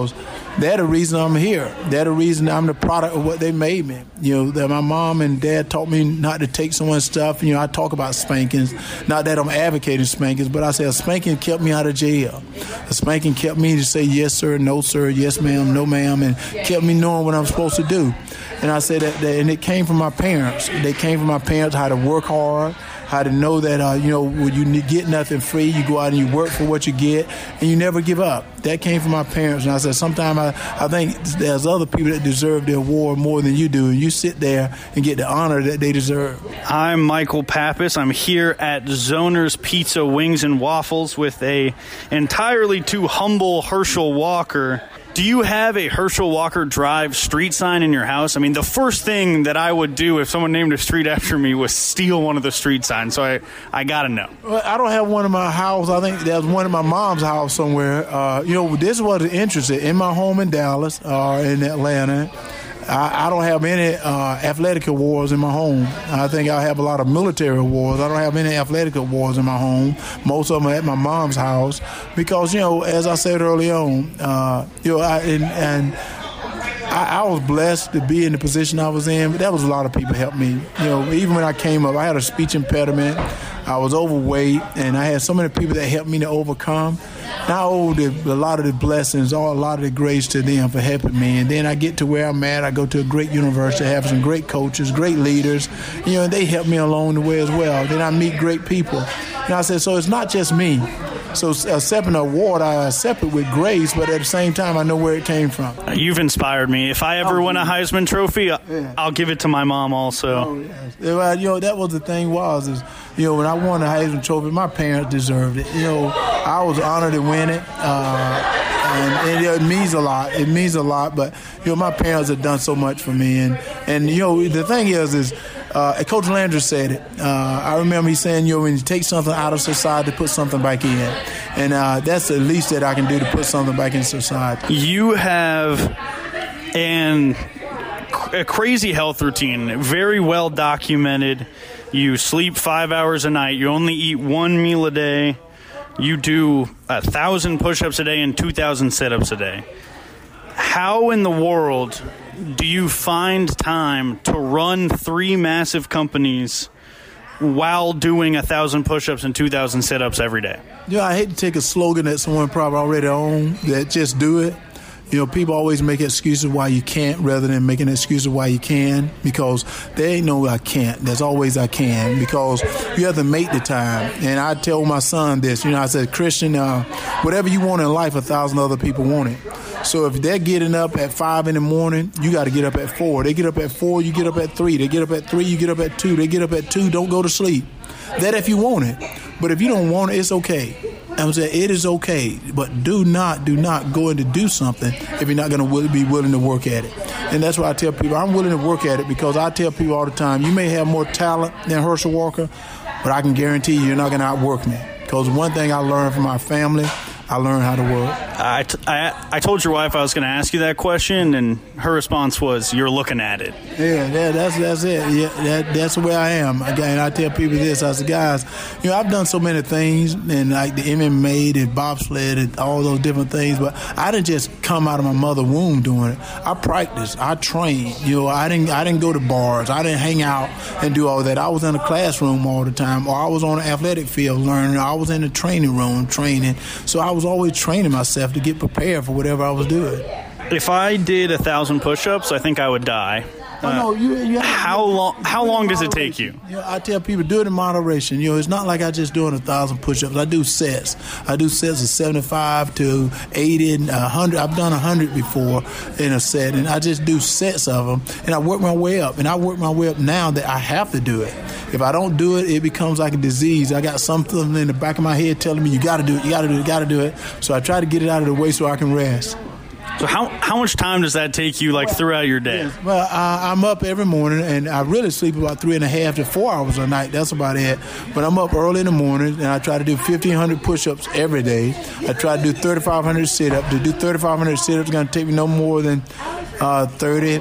they're the reason I'm here. They're the reason I'm the product of what they made me. You know, that my mom and dad taught me not to take someone's stuff. You know, I talk about spankings. Not that I'm advocating spankings, but I say a spanking kept me out of jail. A spanking kept me to say yes, sir, no, sir, yes, ma'am, no, ma'am, and kept me knowing what I'm supposed to do. And I say that, that and it came from my parents. They came from my parents how to work hard, how to know that, uh, you know, when you get nothing free, you go out and you work for what you get, and you never give up. That came from my parents. And I said, sometimes I, I think there's other people that deserve the award more than you do, and you sit there and get the honor that they deserve. I'm Michael Pappas. I'm here at Zoner's Pizza, Wings, and Waffles with a entirely too humble Herschel Walker. Do you have a Herschel Walker Drive street sign in your house? I mean, the first thing that I would do if someone named a street after me was steal one of the street signs. So I, I got to know. Well, I don't have one in my house. I think there's one in my mom's house somewhere. Uh, you know, this was interesting. In my home in Dallas or uh, in Atlanta, I, I don't have any uh, athletic awards in my home. I think I have a lot of military awards. I don't have any athletic awards in my home. Most of them are at my mom's house because, you know, as I said early on, uh, you know, I, and, and I, I was blessed to be in the position I was in, but that was a lot of people helped me. You know, even when I came up, I had a speech impediment. I was overweight, and I had so many people that helped me to overcome. And I owe the, a lot of the blessings, or a lot of the grace to them for helping me. And then I get to where I'm at. I go to a great university, have some great coaches, great leaders. You know, and they help me along the way as well. Then I meet great people. And I said, so it's not just me. So accepting an award, I accept it with grace, but at the same time, I know where it came from. You've inspired me. If I ever oh, win a Heisman Trophy, yeah. I'll give it to my mom also. Oh, yes. Well, you know, that was the thing was, is, you know, when I won the Heisman Trophy, my parents deserved it. You know, I was honored to win it, uh, and it, it means a lot. It means a lot, but, you know, my parents have done so much for me. And, and you know, the thing is, is Uh, Coach Landry said it. Uh, I remember he saying, you know, when you take something out of society, put something back in. And uh, that's the least that I can do to put something back in society. You have an, a crazy health routine, very well documented. You sleep five hours a night. You only eat one meal a day. You do a thousand push-ups a day and two thousand sit-ups a day. How in the world do you find time to run three massive companies while doing a thousand push-ups and two thousand sit-ups every day? Yeah, I hate to take a slogan that someone probably already owned, that just do it. You know, people always make excuses why you can't rather than making excuses why you can, because there ain't no I can't. There's always I can, because you have to make the time. And I tell my son this, you know, I said, Christian, uh, whatever you want in life, a thousand other people want it. So if they're getting up at five in the morning, you got to get up at four. They get up at four, you get up at three. They get up at three, you get up at two. They get up at two, don't go to sleep. That if you want it. But if you don't want it, it's okay. I'm saying it is okay, but do not, do not go in to do something if you're not going to be willing to work at it. And that's why I tell people I'm willing to work at it, because I tell people all the time, you may have more talent than Herschel Walker, but I can guarantee you you're not going to outwork me. Because one thing I learned from my family, I learned how to work. I, t- I, I told your wife I was going to ask you that question, and her response was, you're looking at it. Yeah, yeah that's that's it. Yeah, that, that's the way I am. Again, I tell people this. I said, guys, you know, I've done so many things, and like the M M A, and bobsled, and all those different things, but I didn't just come out of my mother's womb doing it. I practiced. I trained. You know, I didn't I didn't go to bars. I didn't hang out and do all that. I was in a classroom all the time, or I was on the athletic field learning. I was in the training room training. So I was always training myself to get prepared for whatever I was doing. If I did a thousand push-ups, I think I would die. Uh, oh, no, you, you how long? How long does it take you? You know, I tell people, do it in moderation. You know, it's not like I just doing a thousand push-ups. I do sets. I do sets of seventy-five to eighty and a hundred. I've done a hundred before in a set, and I just do sets of them, and I work my way up. And I work my way up now that I have to do it. If I don't do it, it becomes like a disease. I got something in the back of my head telling me you got to do it, you got to do it, you got to do it. So I try to get it out of the way so I can rest. So how how much time does that take you, like, throughout your day? Yes. Well, I, I'm up every morning, and I really sleep about three and a half to four hours a night. That's about it. But I'm up early in the morning, and I try to do fifteen hundred push-ups every day. I try to do thirty-five hundred sit-ups. To do thirty-five hundred sit-ups is going to take me no more than uh, thirty,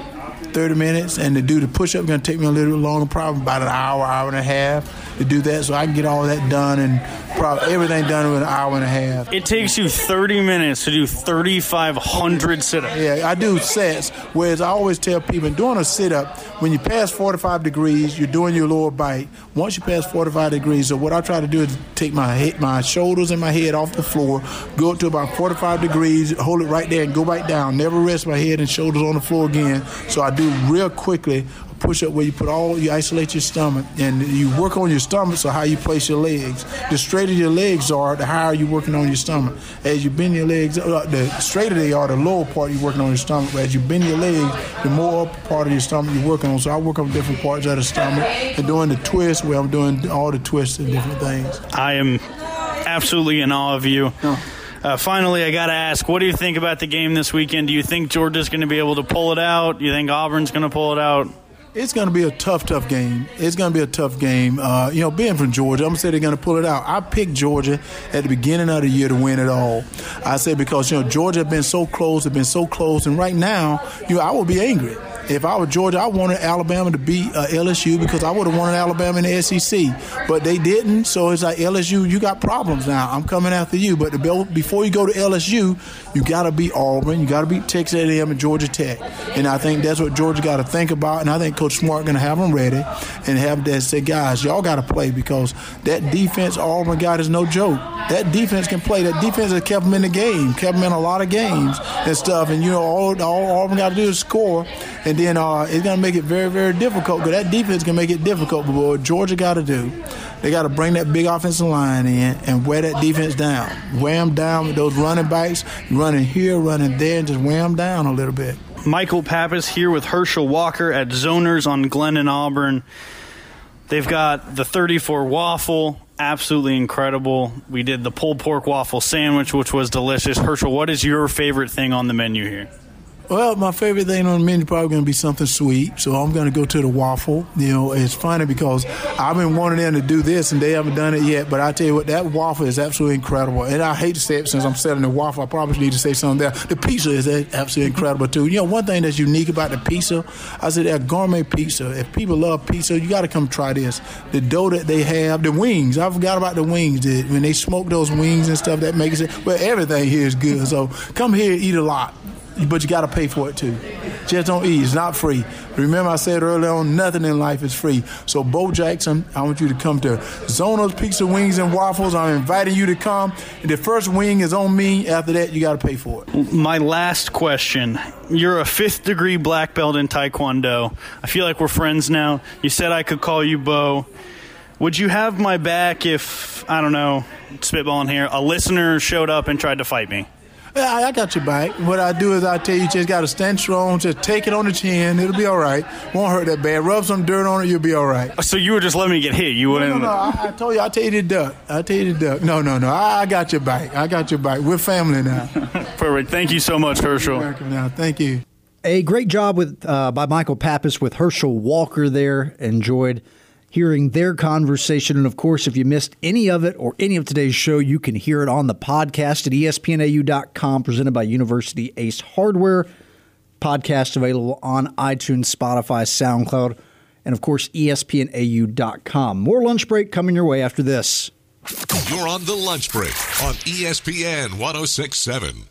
thirty minutes, and to do the push-up is going to take me a little bit longer, probably about an hour, hour and a half to do that, so I can get all that done and probably everything done in an hour and a half. It takes you thirty minutes to do thirty-five hundred sit-ups. Yeah, I do sets, whereas I always tell people, doing a sit-up, when you pass forty-five degrees, you're doing your lower bite. Once you pass forty-five degrees, so what I try to do is take my head, my shoulders and my head off the floor, go up to about forty-five degrees, hold it right there and go back down. Never rest my head and shoulders on the floor again. So I do real quickly a push-up where you put all, you isolate your stomach and you work on your stomach, so how you place your legs. The straighter your legs are, the higher you're working on your stomach. As you bend your legs, uh, the straighter they are, the lower part you're working on your stomach. But as you bend your legs, the more upper part of your stomach you're working on. So I work on different parts of the stomach and doing the twist where I'm doing all the twists and different things. I am absolutely in awe of you. Oh. Uh, finally, I got to ask, what do you think about the game this weekend? Do you think Georgia's going to be able to pull it out? Do you think Auburn's going to pull it out? It's going to be a tough, tough game. It's going to be a tough game. Uh, you know, being from Georgia, I'm going to say they're going to pull it out. I picked Georgia at the beginning of the year to win it all. I said because, you know, Georgia has been so close, have been so close, and right now, you know, I would be angry. If I were Georgia, I wanted Alabama to beat uh, L S U because I would have wanted Alabama in the S E C. But they didn't, so it's like, L S U, you got problems now. I'm coming after you. But the, before you go to L S U, you got to beat Auburn. You got to beat Texas A and M and Georgia Tech. And I think that's what Georgia got to think about. And I think Coach Smart going to have them ready and have that say, guys, y'all got to play because that defense Auburn got is no joke. That defense can play. That defense has kept them in the game, kept them in a lot of games and stuff. And, you know, all, all Auburn got to do is score. And then uh, it's going to make it very, very difficult because that defense can make it difficult. But what Georgia got to do, they got to bring that big offensive line in and wear that defense down. Wear them down with those running backs, running here, running there, and just wear them down a little bit. Michael Pappas here with Herschel Walker at Zoners on Glen and Auburn. They've got the thirty-four waffle, absolutely incredible. We did the pulled pork waffle sandwich, which was delicious. Herschel, what is your favorite thing on the menu here? Well, my favorite thing on the menu is probably going to be something sweet, so I'm going to go to the waffle. You know, it's funny because I've been wanting them to do this, and they haven't done it yet, but I tell you what, that waffle is absolutely incredible. And I hate to say it since I'm selling the waffle. I probably need to say something there. The pizza is absolutely incredible, too. You know, one thing that's unique about the pizza, I said that gourmet pizza. If people love pizza, you got to come try this. The dough that they have, the wings. I forgot about the wings. The, when they smoke those wings and stuff, that makes it, well, everything here is good. So come here and eat a lot. But you got to pay for it, too. Just don't eat. It's not free. Remember I said earlier on, nothing in life is free. So, Bo Jackson, I want you to come to Zono's Pizza, Wings, and Waffles. I'm inviting you to come. The first wing is on me. After that, you got to pay for it. My last question. You're a fifth-degree black belt in Taekwondo. I feel like we're friends now. You said I could call you Bo. Would you have my back if, I don't know, spitballing here, a listener showed up and tried to fight me? Yeah, I got your back. What I do is I tell you, you just got to stand strong, just take it on the chin. It'll be all right. Won't hurt that bad. Rub some dirt on it, you'll be all right. So you would just let me get hit? You wouldn't? No, no, no. I, I told you, I'll tell you to duck. I'll tell you to duck. No, no, no. I, I got your back. I got your back. We're family now. Perfect. Thank you so much, Herschel. Now, thank you. A great job with uh, by Michael Pappas with Herschel Walker there. Enjoyed hearing their conversation. And, of course, if you missed any of it or any of today's show, you can hear it on the podcast at E S P N A U dot com, presented by University Ace Hardware. Podcast available on iTunes, Spotify, SoundCloud, and, of course, E S P N A U dot com. More Lunch Break coming your way after this. You're on the Lunch Break on E S P N one oh six point seven.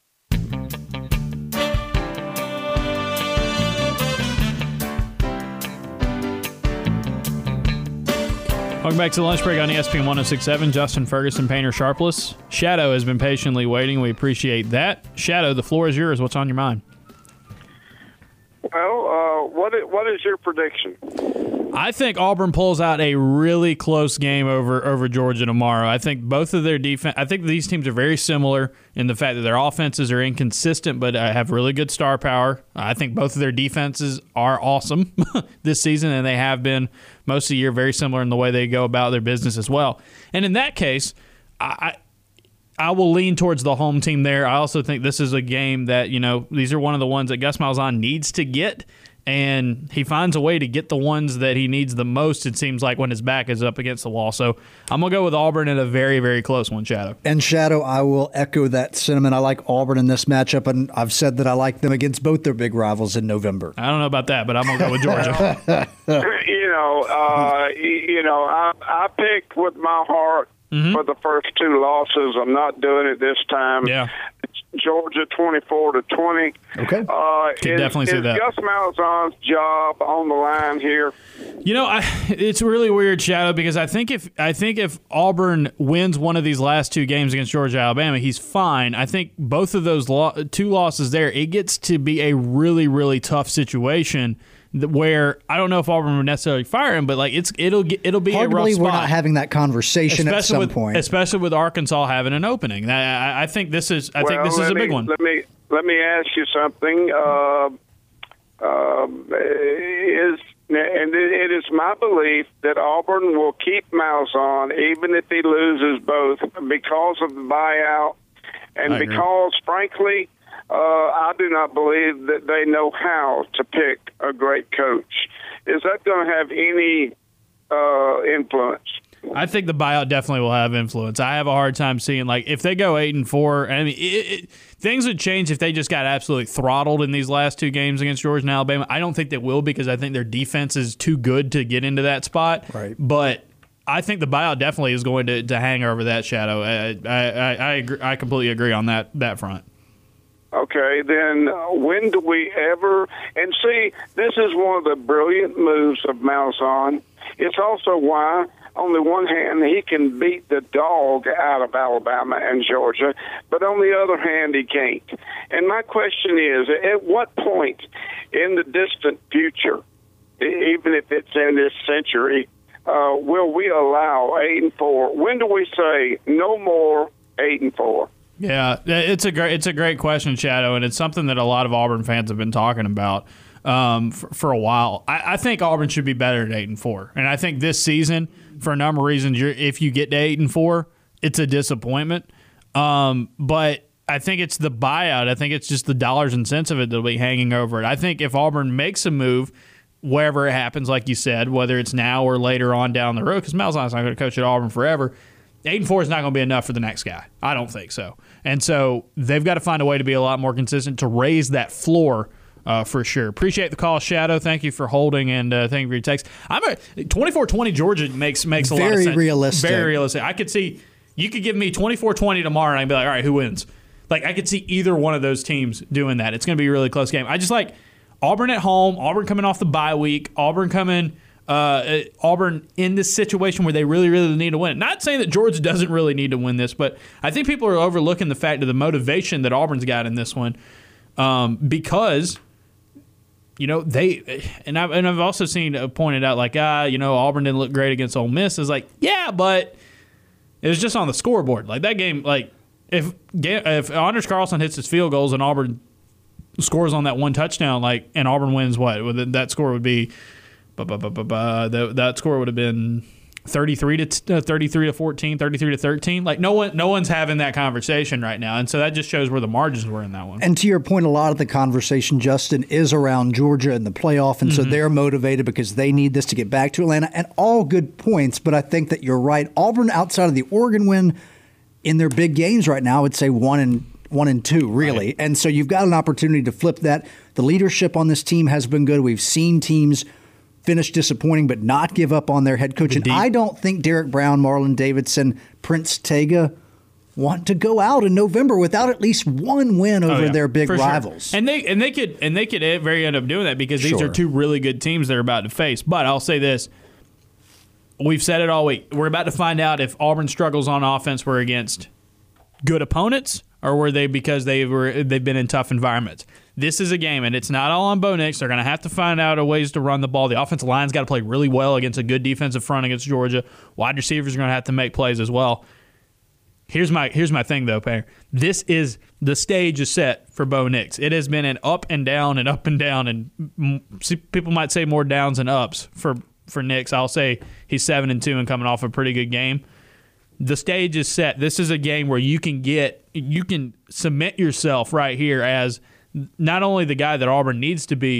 Welcome back to the Lunch Break on E S P N one oh six point seven. Justin Ferguson, Painter Sharpless. Shadow has been patiently waiting. We appreciate that. Shadow, the floor is yours. What's on your mind? Well, uh, what is, what is your prediction? I think Auburn pulls out a really close game over, over Georgia tomorrow. I think both of their defense. I think these teams are very similar in the fact that their offenses are inconsistent, but uh, have really good star power. I think both of their defenses are awesome this season, and they have been most of the year, very similar in the way they go about their business as well. And in that case, I. I will lean towards the home team there. I also think this is a game that, you know, these are one of the ones that Gus Malzahn needs to get. and he finds a way to get the ones that he needs the most, it seems like, when his back is up against the wall. So I'm going to go with Auburn in a very, very close one, Shadow. And Shadow, I will echo that sentiment. I like Auburn in this matchup, and I've said that I like them against both their big rivals in November. I don't know about that, but I'm going to go with Georgia. you know, uh, you know, I, I picked with my heart mm-hmm. for the first two losses. I'm not doing it this time. Yeah. Georgia twenty-four to twenty. Okay. Uh, Can is, definitely see is that. Gus Malzahn's job on the line here? You know, I, it's really weird, Shadow, because I think if I think if Auburn wins one of these last two games against Georgia, Alabama, he's fine. I think both of those lo- two losses there, it gets to be a really, really tough situation where I don't know if Auburn would necessarily fire him, but like it's it'll get, it'll be Hard a to rough believe spot. we're not having that conversation especially at some with, point, especially with Arkansas having an opening. I, I think this is I well, think this is a me, big one. Let me let me ask you something. Uh, uh, is and it is my belief that Auburn will keep Malzahn even if he loses both because of the buyout and because, frankly, uh, I do not believe that they know how to pick a great coach. Is that going to have any uh, influence? I think the buyout definitely will have influence. I have a hard time seeing, like, if they go eight and four. I mean, it, it, things would change if they just got absolutely throttled in these last two games against Georgia and Alabama. I don't think they will because I think their defense is too good to get into that spot. Right. But I think the buyout definitely is going to, to hang over that shadow. I I I, I, agree, I completely agree on that that front. Okay, then uh, when do we ever – and see, this is one of the brilliant moves of Malzahn. It's also why, on the one hand, he can beat the dog out of Alabama and Georgia, but on the other hand, he can't. And my question is, at what point in the distant future, even if it's in this century, uh, will we allow eight and four? When do we say no more eight and four? Yeah, it's a great it's a great question, Shadow, and it's something that a lot of Auburn fans have been talking about um, for, for a while. I, I think Auburn should be better at eight and four, and I think this season, for a number of reasons, you're, if you get to eight and four, it's a disappointment. Um, but I think it's the buyout. I think it's just the dollars and cents of it that'll be hanging over it. I think if Auburn makes a move, wherever it happens, like you said, whether it's now or later on down the road, because Malzahn's not going to coach at Auburn forever. Eight and four is not going to be enough for the next guy. I don't think so. And so they've got to find a way to be a lot more consistent to raise that floor uh, for sure. Appreciate the call, Shadow. Thank you for holding and uh, thank you for your text. I'm a twenty-four twenty Georgia makes makes a Very lot of sense. realistic. Very realistic. I could see you could give me twenty-four twenty tomorrow and I'd be like, all right, who wins? Like I could see either one of those teams doing that. It's going to be a really close game. I just like Auburn at home. Auburn coming off the bye week. Auburn coming. Uh, Auburn in this situation where they really, really need to win. Not saying that Georgia doesn't really need to win this, but I think people are overlooking the fact of the motivation that Auburn's got in this one um, because, you know, they and I've, and I've also seen uh, pointed out like, ah, you know, Auburn didn't look great against Ole Miss. It's like, yeah, but it was just on the scoreboard. Like that game, like if if Anders Carlson hits his field goals and Auburn scores on that one touchdown, like and Auburn wins, what that score would be. But, but, but, but, but that, that score would have been thirty-three to thirty-three to fourteen, thirty-three to thirteen. Like no one, no one's having that conversation right now, and so that just shows where the margins were in that one. And to your point, a lot of the conversation, Justin, is around Georgia and the playoff, and mm-hmm. so they're motivated because they need this to get back to Atlanta. And all good points, but I think that you're right. Auburn, outside of the Oregon win, in their big games right now, I would say one and one and two, really. Right. And so you've got an opportunity to flip that. The leadership on this team has been good. We've seen teams finish disappointing, but not give up on their head coach. And Deep. I don't think Derek Brown, Marlon Davidson, Prince Tega want to go out in November without at least one win over oh, yeah. their big For rivals. Sure. And they and they could and they could very end up doing that because these Sure. are two really good teams they're about to face. But I'll say this. We've said it all week. We're about to find out if Auburn struggles on offense were against good opponents or were they because they were they've been in tough environments. This is a game, and it's not all on Bo Nix. They're going to have to find out a ways to run the ball. The offensive line's got to play really well against a good defensive front against Georgia. Wide receivers are going to have to make plays as well. Here's my here's my thing, though, Payer. This is the stage is set for Bo Nix. It has been an up and down and up and down, and people might say more downs and ups for, for Nix. I'll say he's seven and two and coming off a pretty good game. The stage is set. This is a game where you can get you can cement yourself right here as not only the guy that Auburn needs to be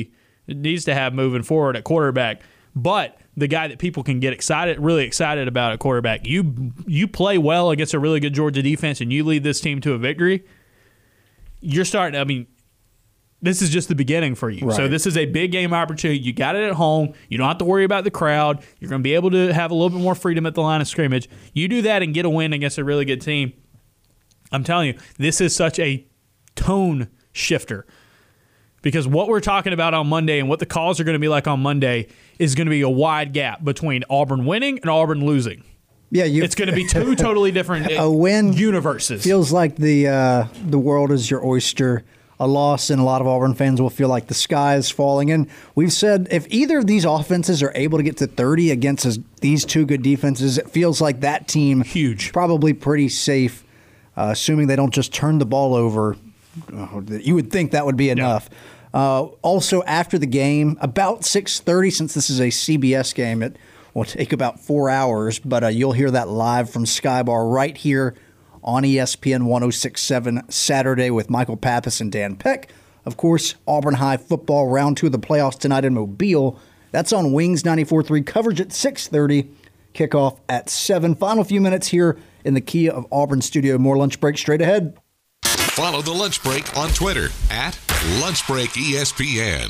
needs to have moving forward at quarterback. But the guy that people can get excited, really excited about at quarterback, you you play well against a really good Georgia defense and you lead this team to a victory, you're starting, I mean, this is just the beginning for you. Right. So this is a big game opportunity. You got it at home. You don't have to worry about the crowd. You're going to be able to have a little bit more freedom at the line of scrimmage. You do that and get a win against a really good team. I'm telling you, this is such a tone shifter. Because what we're talking about on Monday and what the calls are going to be like on Monday is going to be a wide gap between Auburn winning and Auburn losing. Yeah, you, it's going to be two totally different a win universes. Feels like the uh, the world is your oyster. A loss, and a lot of Auburn fans will feel like the sky is falling. And we've said if either of these offenses are able to get to thirty against these two good defenses, it feels like that team huge, probably pretty safe, uh, assuming they don't just turn the ball over. Oh, you would think that would be enough. Yeah. Uh, also, after the game, about six thirty, since this is a C B S game, it will take about four hours, but uh, you'll hear that live from Skybar right here on E S P N one oh six point seven Saturday with Michael Pappas and Dan Peck. Of course, Auburn High football round two of the playoffs tonight in Mobile. That's on Wings ninety-four point three. Coverage at six thirty. Kickoff at seven. Final few minutes here in the Kia of Auburn studio. More lunch break straight ahead. Follow the lunch break on Twitter at Lunch Break E S P N.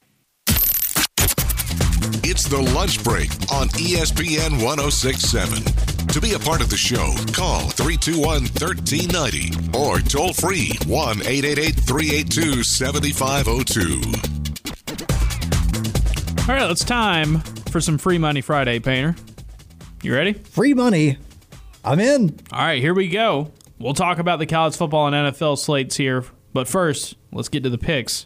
It's the lunch break on E S P N one oh six point seven. To be a part of the show, call three two one, one three nine zero or toll free one eight eight eight, three eight two, seven five zero two. All right, it's time for some Free Money Friday, Painter. You ready? Free money. I'm in. All right, here we go. We'll talk about the college football and N F L slates here, but first, let's get to the picks.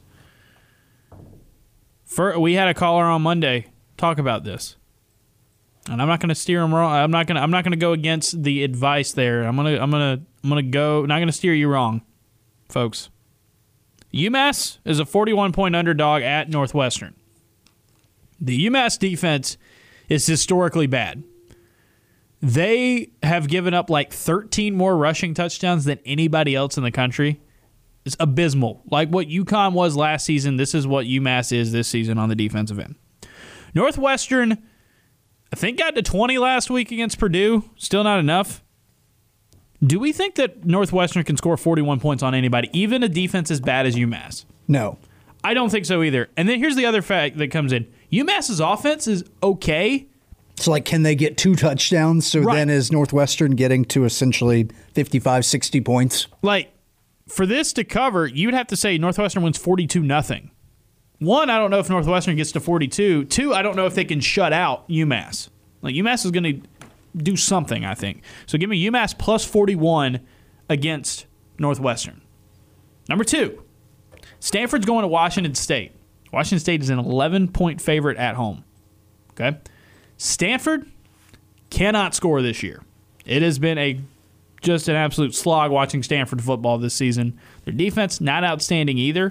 For, we had a caller on Monday talk about this, and I'm not going to steer him wrong. I'm not going. I'm not going to go against the advice there. I'm gonna. I'm gonna. I'm gonna go. Not going to steer you wrong, folks. UMass is a forty-one point underdog at Northwestern. The UMass defense is historically bad. They have given up like thirteen more rushing touchdowns than anybody else in the country. It's abysmal. Like what UConn was last season, this is what UMass is this season on the defensive end. Northwestern, I think, got to twenty last week against Purdue. Still not enough. Do we think that Northwestern can score forty-one points on anybody, even a defense as bad as UMass? No. I don't think so either. And then here's the other fact that comes in. UMass's offense is okay. So, like, can they get two touchdowns? So right. Then is Northwestern getting to essentially fifty-five, sixty points? Like, for this to cover, you'd have to say Northwestern wins forty-two nothing. One, I don't know if Northwestern gets to forty-two. Two, I don't know if they can shut out UMass. Like, UMass is going to do something, I think. So give me UMass plus forty-one against Northwestern. Number two, Stanford's going to Washington State. Washington State is an eleven-point favorite at home. Okay? Stanford cannot score this year. It has been a just an absolute slog watching Stanford football this season. Their defense, not outstanding either.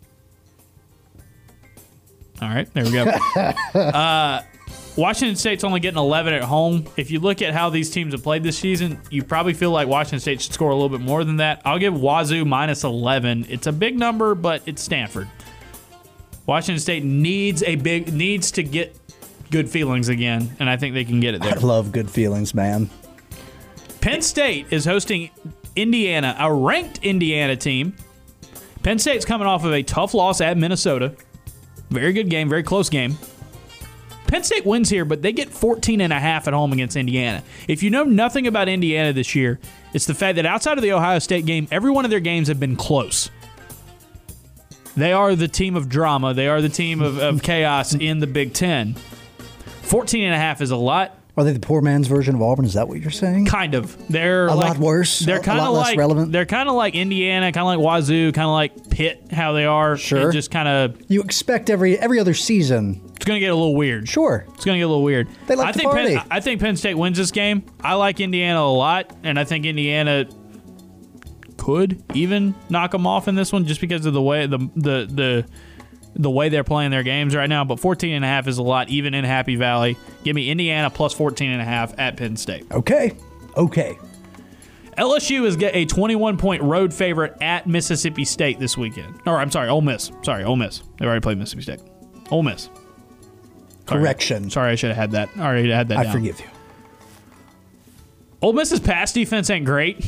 All right, there we go. uh, Washington State's only getting eleven at home. If you look at how these teams have played this season, you probably feel like Washington State should score a little bit more than that. I'll give Wazoo minus eleven. It's a big number, but it's Stanford. Washington State needs a big needs to get good feelings again, and I think they can get it there. I love good feelings, man. Penn State is hosting Indiana, a ranked Indiana team. Penn State's coming off of a tough loss at Minnesota. Very good game, very close game. Penn State wins here, but they get fourteen and a half at home against Indiana. If you know nothing about Indiana this year, it's the fact that outside of the Ohio State game, every one of their games have been close. They are the team of drama. They are the team of, of chaos in the Big Ten. fourteen and a half is a lot. Are they the poor man's version of Auburn? Is that what you're saying? Kind of. They're a like, lot worse. They're kind of like They're kind of like Indiana, kind of like Wazoo, kind of like Pitt. How they are. Sure. Just kind of. You expect every every other season. It's going to get a little weird. Sure. It's going to get a little weird. They like I to think party. Penn, I think Penn State wins this game. I like Indiana a lot, and I think Indiana could even knock them off in this one, just because of the way the the the. the way they're playing their games right now, but fourteen and a half is a lot, even in Happy Valley. Give me Indiana plus fourteen and a half at Penn State. Okay. Okay. L S U is a twenty-one point road favorite at Mississippi State this weekend. Or, I'm sorry, Ole Miss. Sorry, Ole Miss. They've already played Mississippi State. Ole Miss. Sorry. Correction. Sorry, I should have had that. I already had that I down. forgive you. Ole Miss's pass defense ain't great.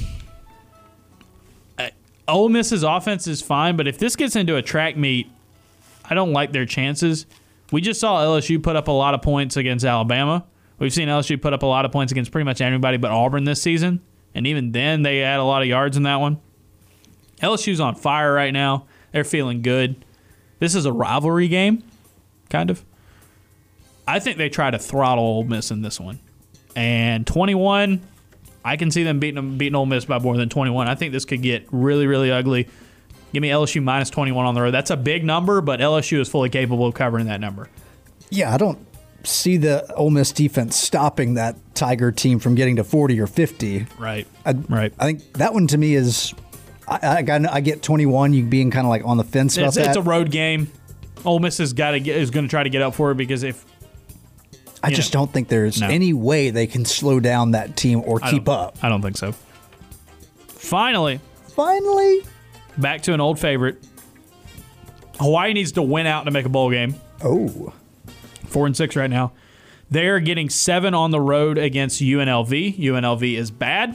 Uh, Ole Miss's offense is fine, but if this gets into a track meet, I don't like their chances. We just saw L S U put up a lot of points against Alabama. We've seen L S U put up a lot of points against pretty much anybody but Auburn this season, and even then they had a lot of yards in that one. L S U's on fire right now. They're feeling good. This is a rivalry game, kind of. I think they try to throttle Ole Miss in this one. And twenty-one, I can see them beating them, beating Ole Miss by more than twenty-one. I think this could get really, really ugly. Give me L S U minus twenty-one on the road. That's a big number, but L S U is fully capable of covering that number. Yeah, I don't see the Ole Miss defense stopping that Tiger team from getting to forty or fifty. Right, I, right. I think that one to me is, I, I, got, I get twenty-one, you being kind of like on the fence about It's, that. it's a road game. Ole Miss has got to get, is going to try to get up for it because if I you just know, don't think there's no. any way they can slow down that team or I keep don't- up. I don't think so. Finally, Finally. back to an old favorite. Hawaii needs to win out to make a bowl game. Oh. Four and six right now. They're getting seven on the road against U N L V. U N L V is bad.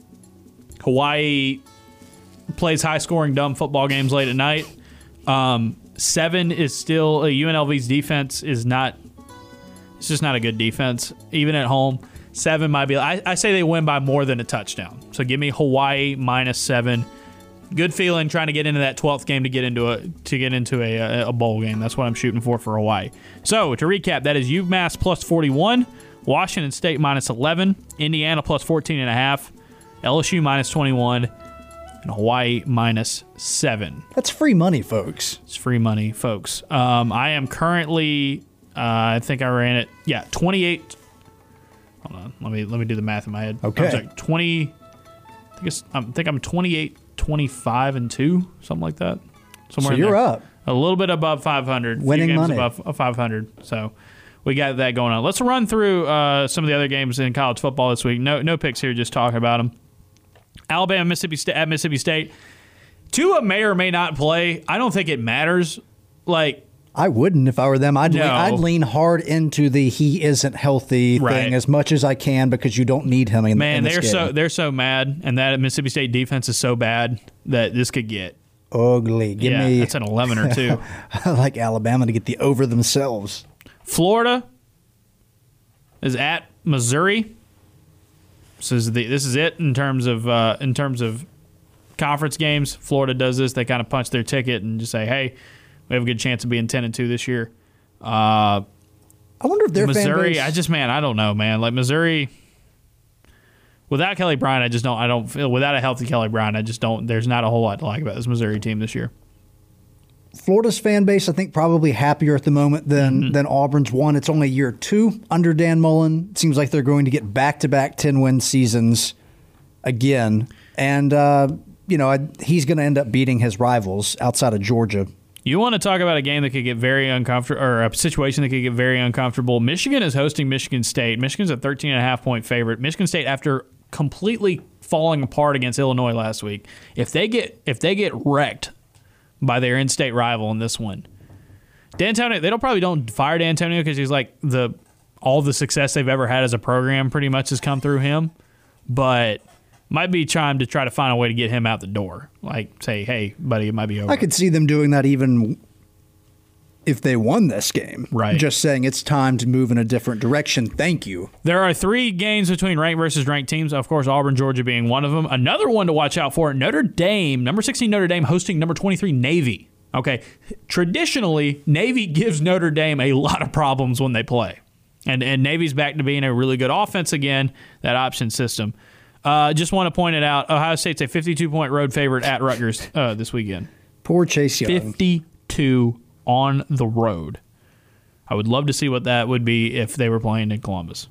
Hawaii plays high-scoring, dumb football games late at night. Um, seven is still uh, U N L V's defense is not. It's just not a good defense, even at home. Seven might be. I, I say they win by more than a touchdown. So give me Hawaii minus seven. Good feeling trying to get into that twelfth game to get into a to get into a, a bowl game. That's what I'm shooting for for Hawaii. So to recap, that is UMass plus forty-one, Washington State minus eleven, Indiana plus fourteen and a half, L S U minus twenty-one, and Hawaii minus seven. That's free money, folks. It's free money, folks. Um, I am currently, uh, I think I ran it. Yeah, twenty-eight. Hold on, let me let me do the math in my head. Okay. I was like twenty. I think, it's, I think I'm twenty-eight. twenty-five and two, something like that. Somewhere So in you're there. up. A little bit above five hundred. Winning few games money. above five hundred. So we got that going on. Let's run through uh, some of the other games in college football this week. No, no picks here, just talking about them. Alabama, Mississippi State at Mississippi State. Tua may or may not play. I don't think it matters. Like. I wouldn't if I were them. I'd, No. lean, I'd lean hard into the he isn't healthy Right. thing as much as I can because you don't need him in, Man, in this they're game. so they're so mad, and that Mississippi State defense is so bad that this could get ugly. Give yeah, me that's an eleven or two. I like Alabama to get the over themselves. Florida is at Missouri. This is the this is it in terms of uh, in terms of conference games. Florida does this; they kind of punch their ticket and just say, "Hey, we have a good chance of being ten and two this year." Uh, I wonder if their fan Missouri, base- I just man, I don't know, man. Like Missouri, without Kelly Bryant, I just don't. I don't feel without a healthy Kelly Bryant, I just don't. There's not a whole lot to like about this Missouri team this year. Florida's fan base, I think, probably happier at the moment than Mm-hmm. than Auburn's. One, it's only year two under Dan Mullen. It seems like they're going to get back-to-back ten-win seasons again. And, uh, you know, I, he's going to end up beating his rivals outside of Georgia. You want to talk about a game that could get very uncomfortable, or a situation that could get very uncomfortable. Michigan is hosting Michigan State. Michigan's a thirteen and a half point favorite. Michigan State, after completely falling apart against Illinois last week, if they get if they get wrecked by their in-state rival in this one, D'Antonio, they don't probably don't fire D'Antonio because he's like the all the success they've ever had as a program pretty much has come through him, but might be time to try to find a way to get him out the door. Like, say, hey, buddy, it might be over. I could see them doing that even if they won this game. Right. Just saying it's time to move in a different direction. Thank you. There are three games between ranked versus ranked teams. Of course, Auburn, Georgia being one of them. Another one to watch out for, Notre Dame, number sixteen Notre Dame hosting number twenty-three Navy. Okay, traditionally, Navy gives Notre Dame a lot of problems when they play. And, and Navy's back to being a really good offense again, that option system. Uh, just want to point it out, Ohio State's a fifty-two point road favorite at Rutgers uh, this weekend. Poor Chase Young. fifty-two on the road. I would love to see what that would be if they were playing in Columbus.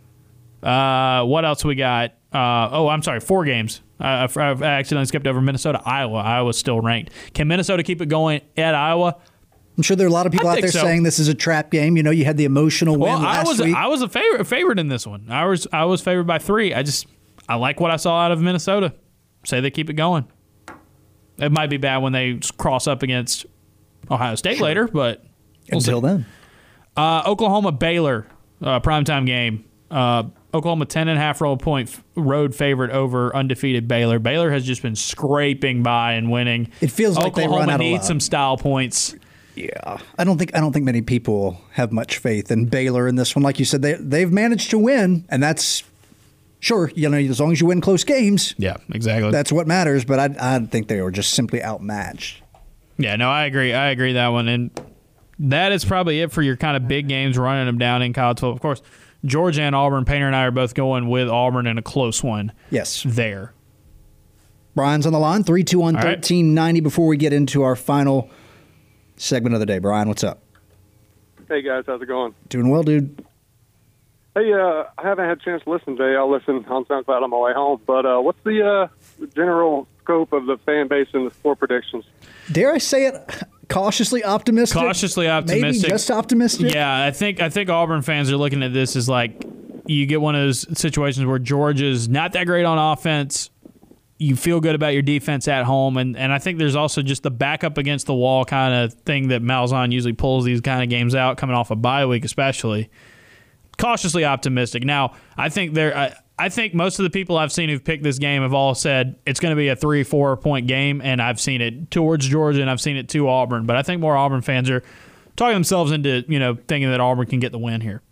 Uh, what else we got? Uh, oh, I'm sorry, four games. Uh, I've, I've accidentally skipped over Minnesota, Iowa. Iowa's still ranked. Can Minnesota keep it going at Iowa? I'm sure there are a lot of people I out think there so. saying this is a trap game. You know, you had the emotional win Well, I last was week. I was a favorite favorite in this one. I was I was favored by three. I just I like what I saw out of Minnesota. Say they keep it going. It might be bad when they cross up against Ohio State Sure. later, but We'll Until see. then. Uh, Oklahoma Baylor, uh, primetime game. Uh, Oklahoma ten and a half roll point f- road favorite over undefeated Baylor. Baylor has just been scraping by and winning. It feels like they Oklahoma run out of needs luck. some style points. Yeah, I don't think I don't think many people have much faith in Baylor in this one. Like you said, they they've managed to win, and that's sure. You know, as long as you win close games, Yeah, exactly. that's what matters. But I I think they were just simply outmatched. Yeah, no, I agree. I agree that one. And that is probably it for your kind of big games, running them down in college football. Of course, Georgia and Auburn, Painter and I are both going with Auburn in a close one. Yes. There. Brian's on the line, three two one, All right. thirteen ninety before we get into our final segment of the day. Brian, what's up? Hey, guys. How's it going? Doing well, dude. Hey, uh, I haven't had a chance to listen today. I'll listen on SoundCloud on my way home. But uh, what's the uh, general scope of the fan base and the score predictions? Dare I say it? Cautiously optimistic? Cautiously optimistic. Maybe just optimistic? Yeah, I think I think Auburn fans are looking at this as like you get one of those situations where Georgia's not that great on offense. You feel good about your defense at home, and, and I think there's also just the back up against the wall kind of thing that Malzahn usually pulls these kind of games out, coming off a bye week especially. Cautiously optimistic. Now, I think there. I, I think most of the people I've seen who've picked this game have all said it's going to be a three, four point game, and I've seen it towards Georgia and I've seen it to Auburn. But I think more Auburn fans are talking themselves into you know thinking that Auburn can get the win here.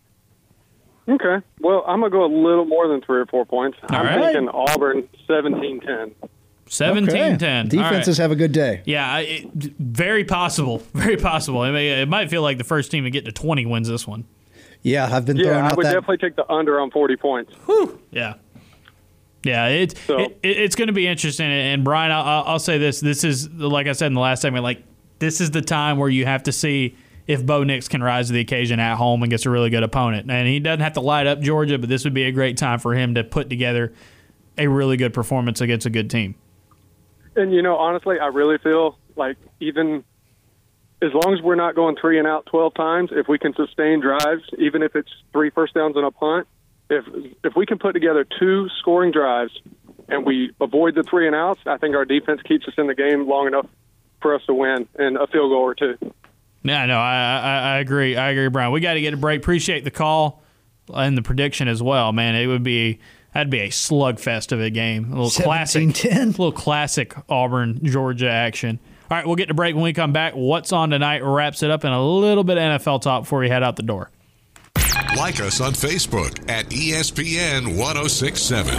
Okay. Well, I'm going to go a little more than three or four points. All I'm right. thinking Auburn seventeen ten. seventeen ten. Okay. Defenses have a good day. Yeah, I- it, very possible. Very possible. I mean, it might feel like the first team to get to twenty wins this one. Yeah, I've been throwing Yeah, I out would that. definitely take the under on forty points. Yeah. Yeah, it, So- it, it's going to be interesting. And Brian, I'll, I'll say this. This is, like I said in the last segment, like this is the time where you have to see if Bo Nix can rise to the occasion at home and gets a really good opponent. And he doesn't have to light up Georgia, but this would be a great time for him to put together a really good performance against a good team. And, you know, honestly, I really feel like even as long as we're not going three and out twelve times, if we can sustain drives, even if it's three first downs and a punt, if if we can put together two scoring drives and we avoid the three and outs, I think our defense keeps us in the game long enough for us to win and a field goal or two. Yeah, no, I, I I agree. I agree, Brian. We got to get a break. Appreciate the call and the prediction as well, man. It would be that'd be a slugfest of a game. A little classic, seventeen ten. little classic Auburn Georgia action. All right, we'll get to break when we come back. What's on tonight wraps it up in a little bit of N F L talk before we head out the door. Like us on Facebook at E S P N ten sixty-seven.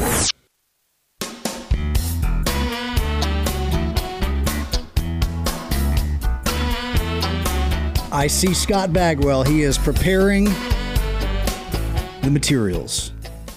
I see Scott Bagwell. He is preparing the materials.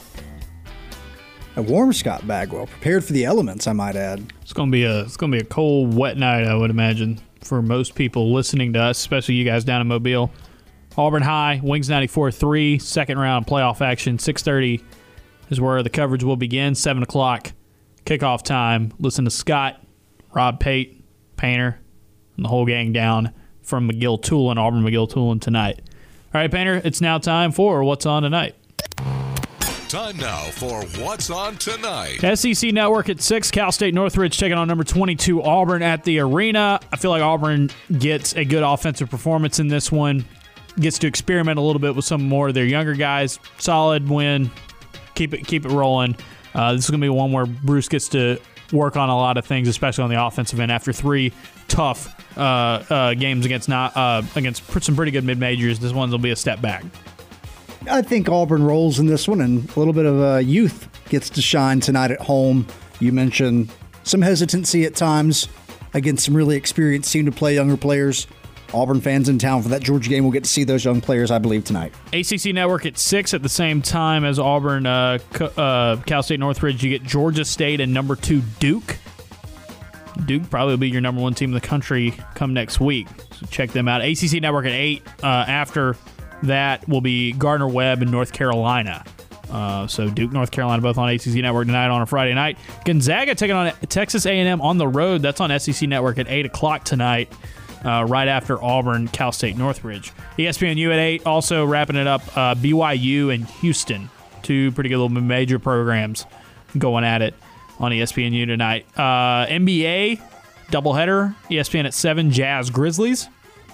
A warm Scott Bagwell, prepared for the elements, I might add. It's gonna be a it's gonna be a cold, wet night, I would imagine, for most people listening to us, especially you guys down in Mobile. Auburn High, Wings ninety-four three, second round playoff action. six thirty is where the coverage will begin. seven o'clock kickoff time. Listen to Scott, Rob Pate, Painter, and the whole gang down from McGill-Tulane, Auburn-McGill-Tulane tonight. All right, Painter, it's now time for What's On Tonight. Time now for What's On Tonight. S E C Network at six, Cal State Northridge taking on number twenty-two Auburn at the arena. I feel like Auburn gets a good offensive performance in this one, gets to experiment a little bit with some more of their younger guys. Solid win. Keep it keep it rolling. Uh, this is going to be one where Bruce gets to work on a lot of things, especially on the offensive end. After three tough uh, uh, games against not uh, against some pretty good mid-majors, this one will be a step back. I think Auburn rolls in this one, and a little bit of uh, youth gets to shine tonight at home. You mentioned some hesitancy at times against some really experienced team to play younger players. Auburn fans in town for that Georgia game will get to see those young players, I believe, tonight. A C C Network at six at the same time as Auburn, uh, uh, Cal State Northridge. You get Georgia State and number two Duke. Duke probably will be your number one team in the country come next week. So check them out. A C C Network at eight. Uh, after that will be Gardner-Webb and North Carolina. Uh, so Duke, North Carolina, both on A C C Network tonight on a Friday night. Gonzaga taking on Texas A and M on the road. That's on S E C Network at eight o'clock tonight. Uh, right after Auburn, Cal State, Northridge. E S P N U at eight, also wrapping it up, uh, B Y U and Houston. Two pretty good little major programs going at it on E S P N U tonight. Uh, N B A, doubleheader, E S P N at seven, Jazz, Grizzlies.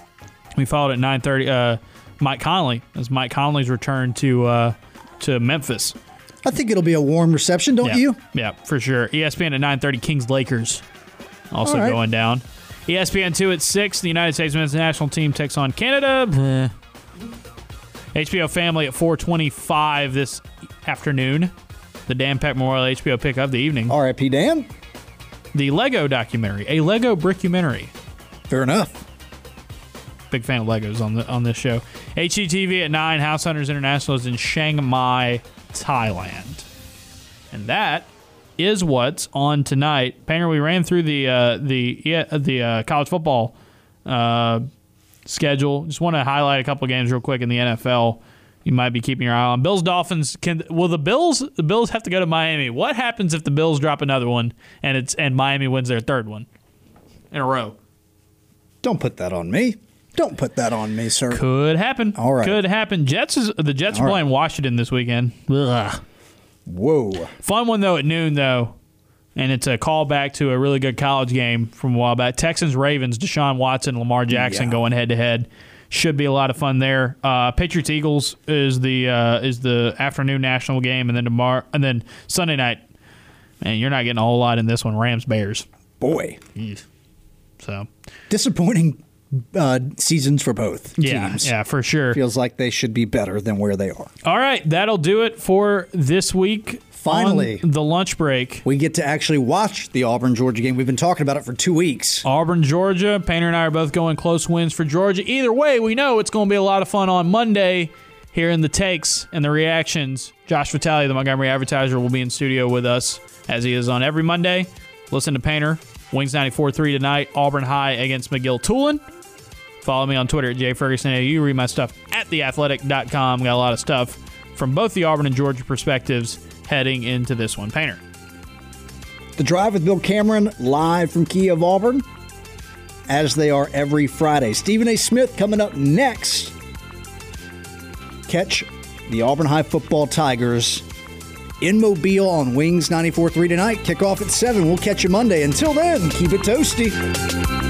We followed at nine thirty. Uh, Mike Conley, as Mike Conley's return to uh, to Memphis. I think it'll be a warm reception, don't yeah. you? Yeah, for sure. E S P N at nine thirty, Kings Lakers also right. going down. E S P N two at six, the United States men's national team takes on Canada. Bleh. H B O Family at four twenty-five this afternoon. The Dan Peck Memorial H B O pick of the evening. R I P Dan. The Lego documentary, a Lego brickumentary. Fair enough. Big fan of Legos on the on this show. H G T V at nine, House Hunters International is in Chiang Mai, Thailand. And that is what's on tonight. Painter, we ran through the uh, the yeah, the uh, college football uh, schedule. Just want to highlight a couple of games real quick in the N F L. You might be keeping your eye on. Bills Dolphins. Can will the Bills the Bills have to go to Miami? What happens if the Bills drop another one and it's and Miami wins their third one in a row? Don't put that on me. Don't put that on me, sir. Could happen. All right. Could happen. Jets is the Jets All are playing right. Washington this weekend. Ugh. Whoa. Fun one though at noon though, and it's a callback to a really good college game from a while back. Texans Ravens. Deshaun Watson, Lamar Jackson Yeah. going head to head. Should be a lot of fun there. Uh, Patriots Eagles is the uh, is the afternoon national game, and then tomorrow and then Sunday night. Man, you're not getting a whole lot in this one. Rams Bears. Boy. Jeez. So Disappointing uh, seasons for both yeah, teams. yeah, for sure. Feels like they should be better than where they are. All right, that'll do it for this week. Finally. on the lunch break. We get to actually watch the Auburn-Georgia game. We've been talking about it for two weeks. Auburn, Georgia. Painter and I are both going close wins for Georgia. Either way, we know it's going to be a lot of fun on Monday here in the takes and the reactions. Josh Vitale, the Montgomery Advertiser, will be in studio with us as he is on every Monday. Listen to Painter. Wings ninety-four point three tonight. Auburn High against McGill-Tulane. Follow me on Twitter at J Ferguson. You read my stuff at the athletic dot com. Got a lot of stuff from both the Auburn and Georgia perspectives heading into this one. Painter. The Drive with Bill Cameron, live from Key of Auburn, as they are every Friday. Stephen A. Smith coming up next. Catch the Auburn High football Tigers in Mobile on Wings ninety-four point three tonight. Kickoff at seven. We'll catch you Monday. Until then, keep it toasty.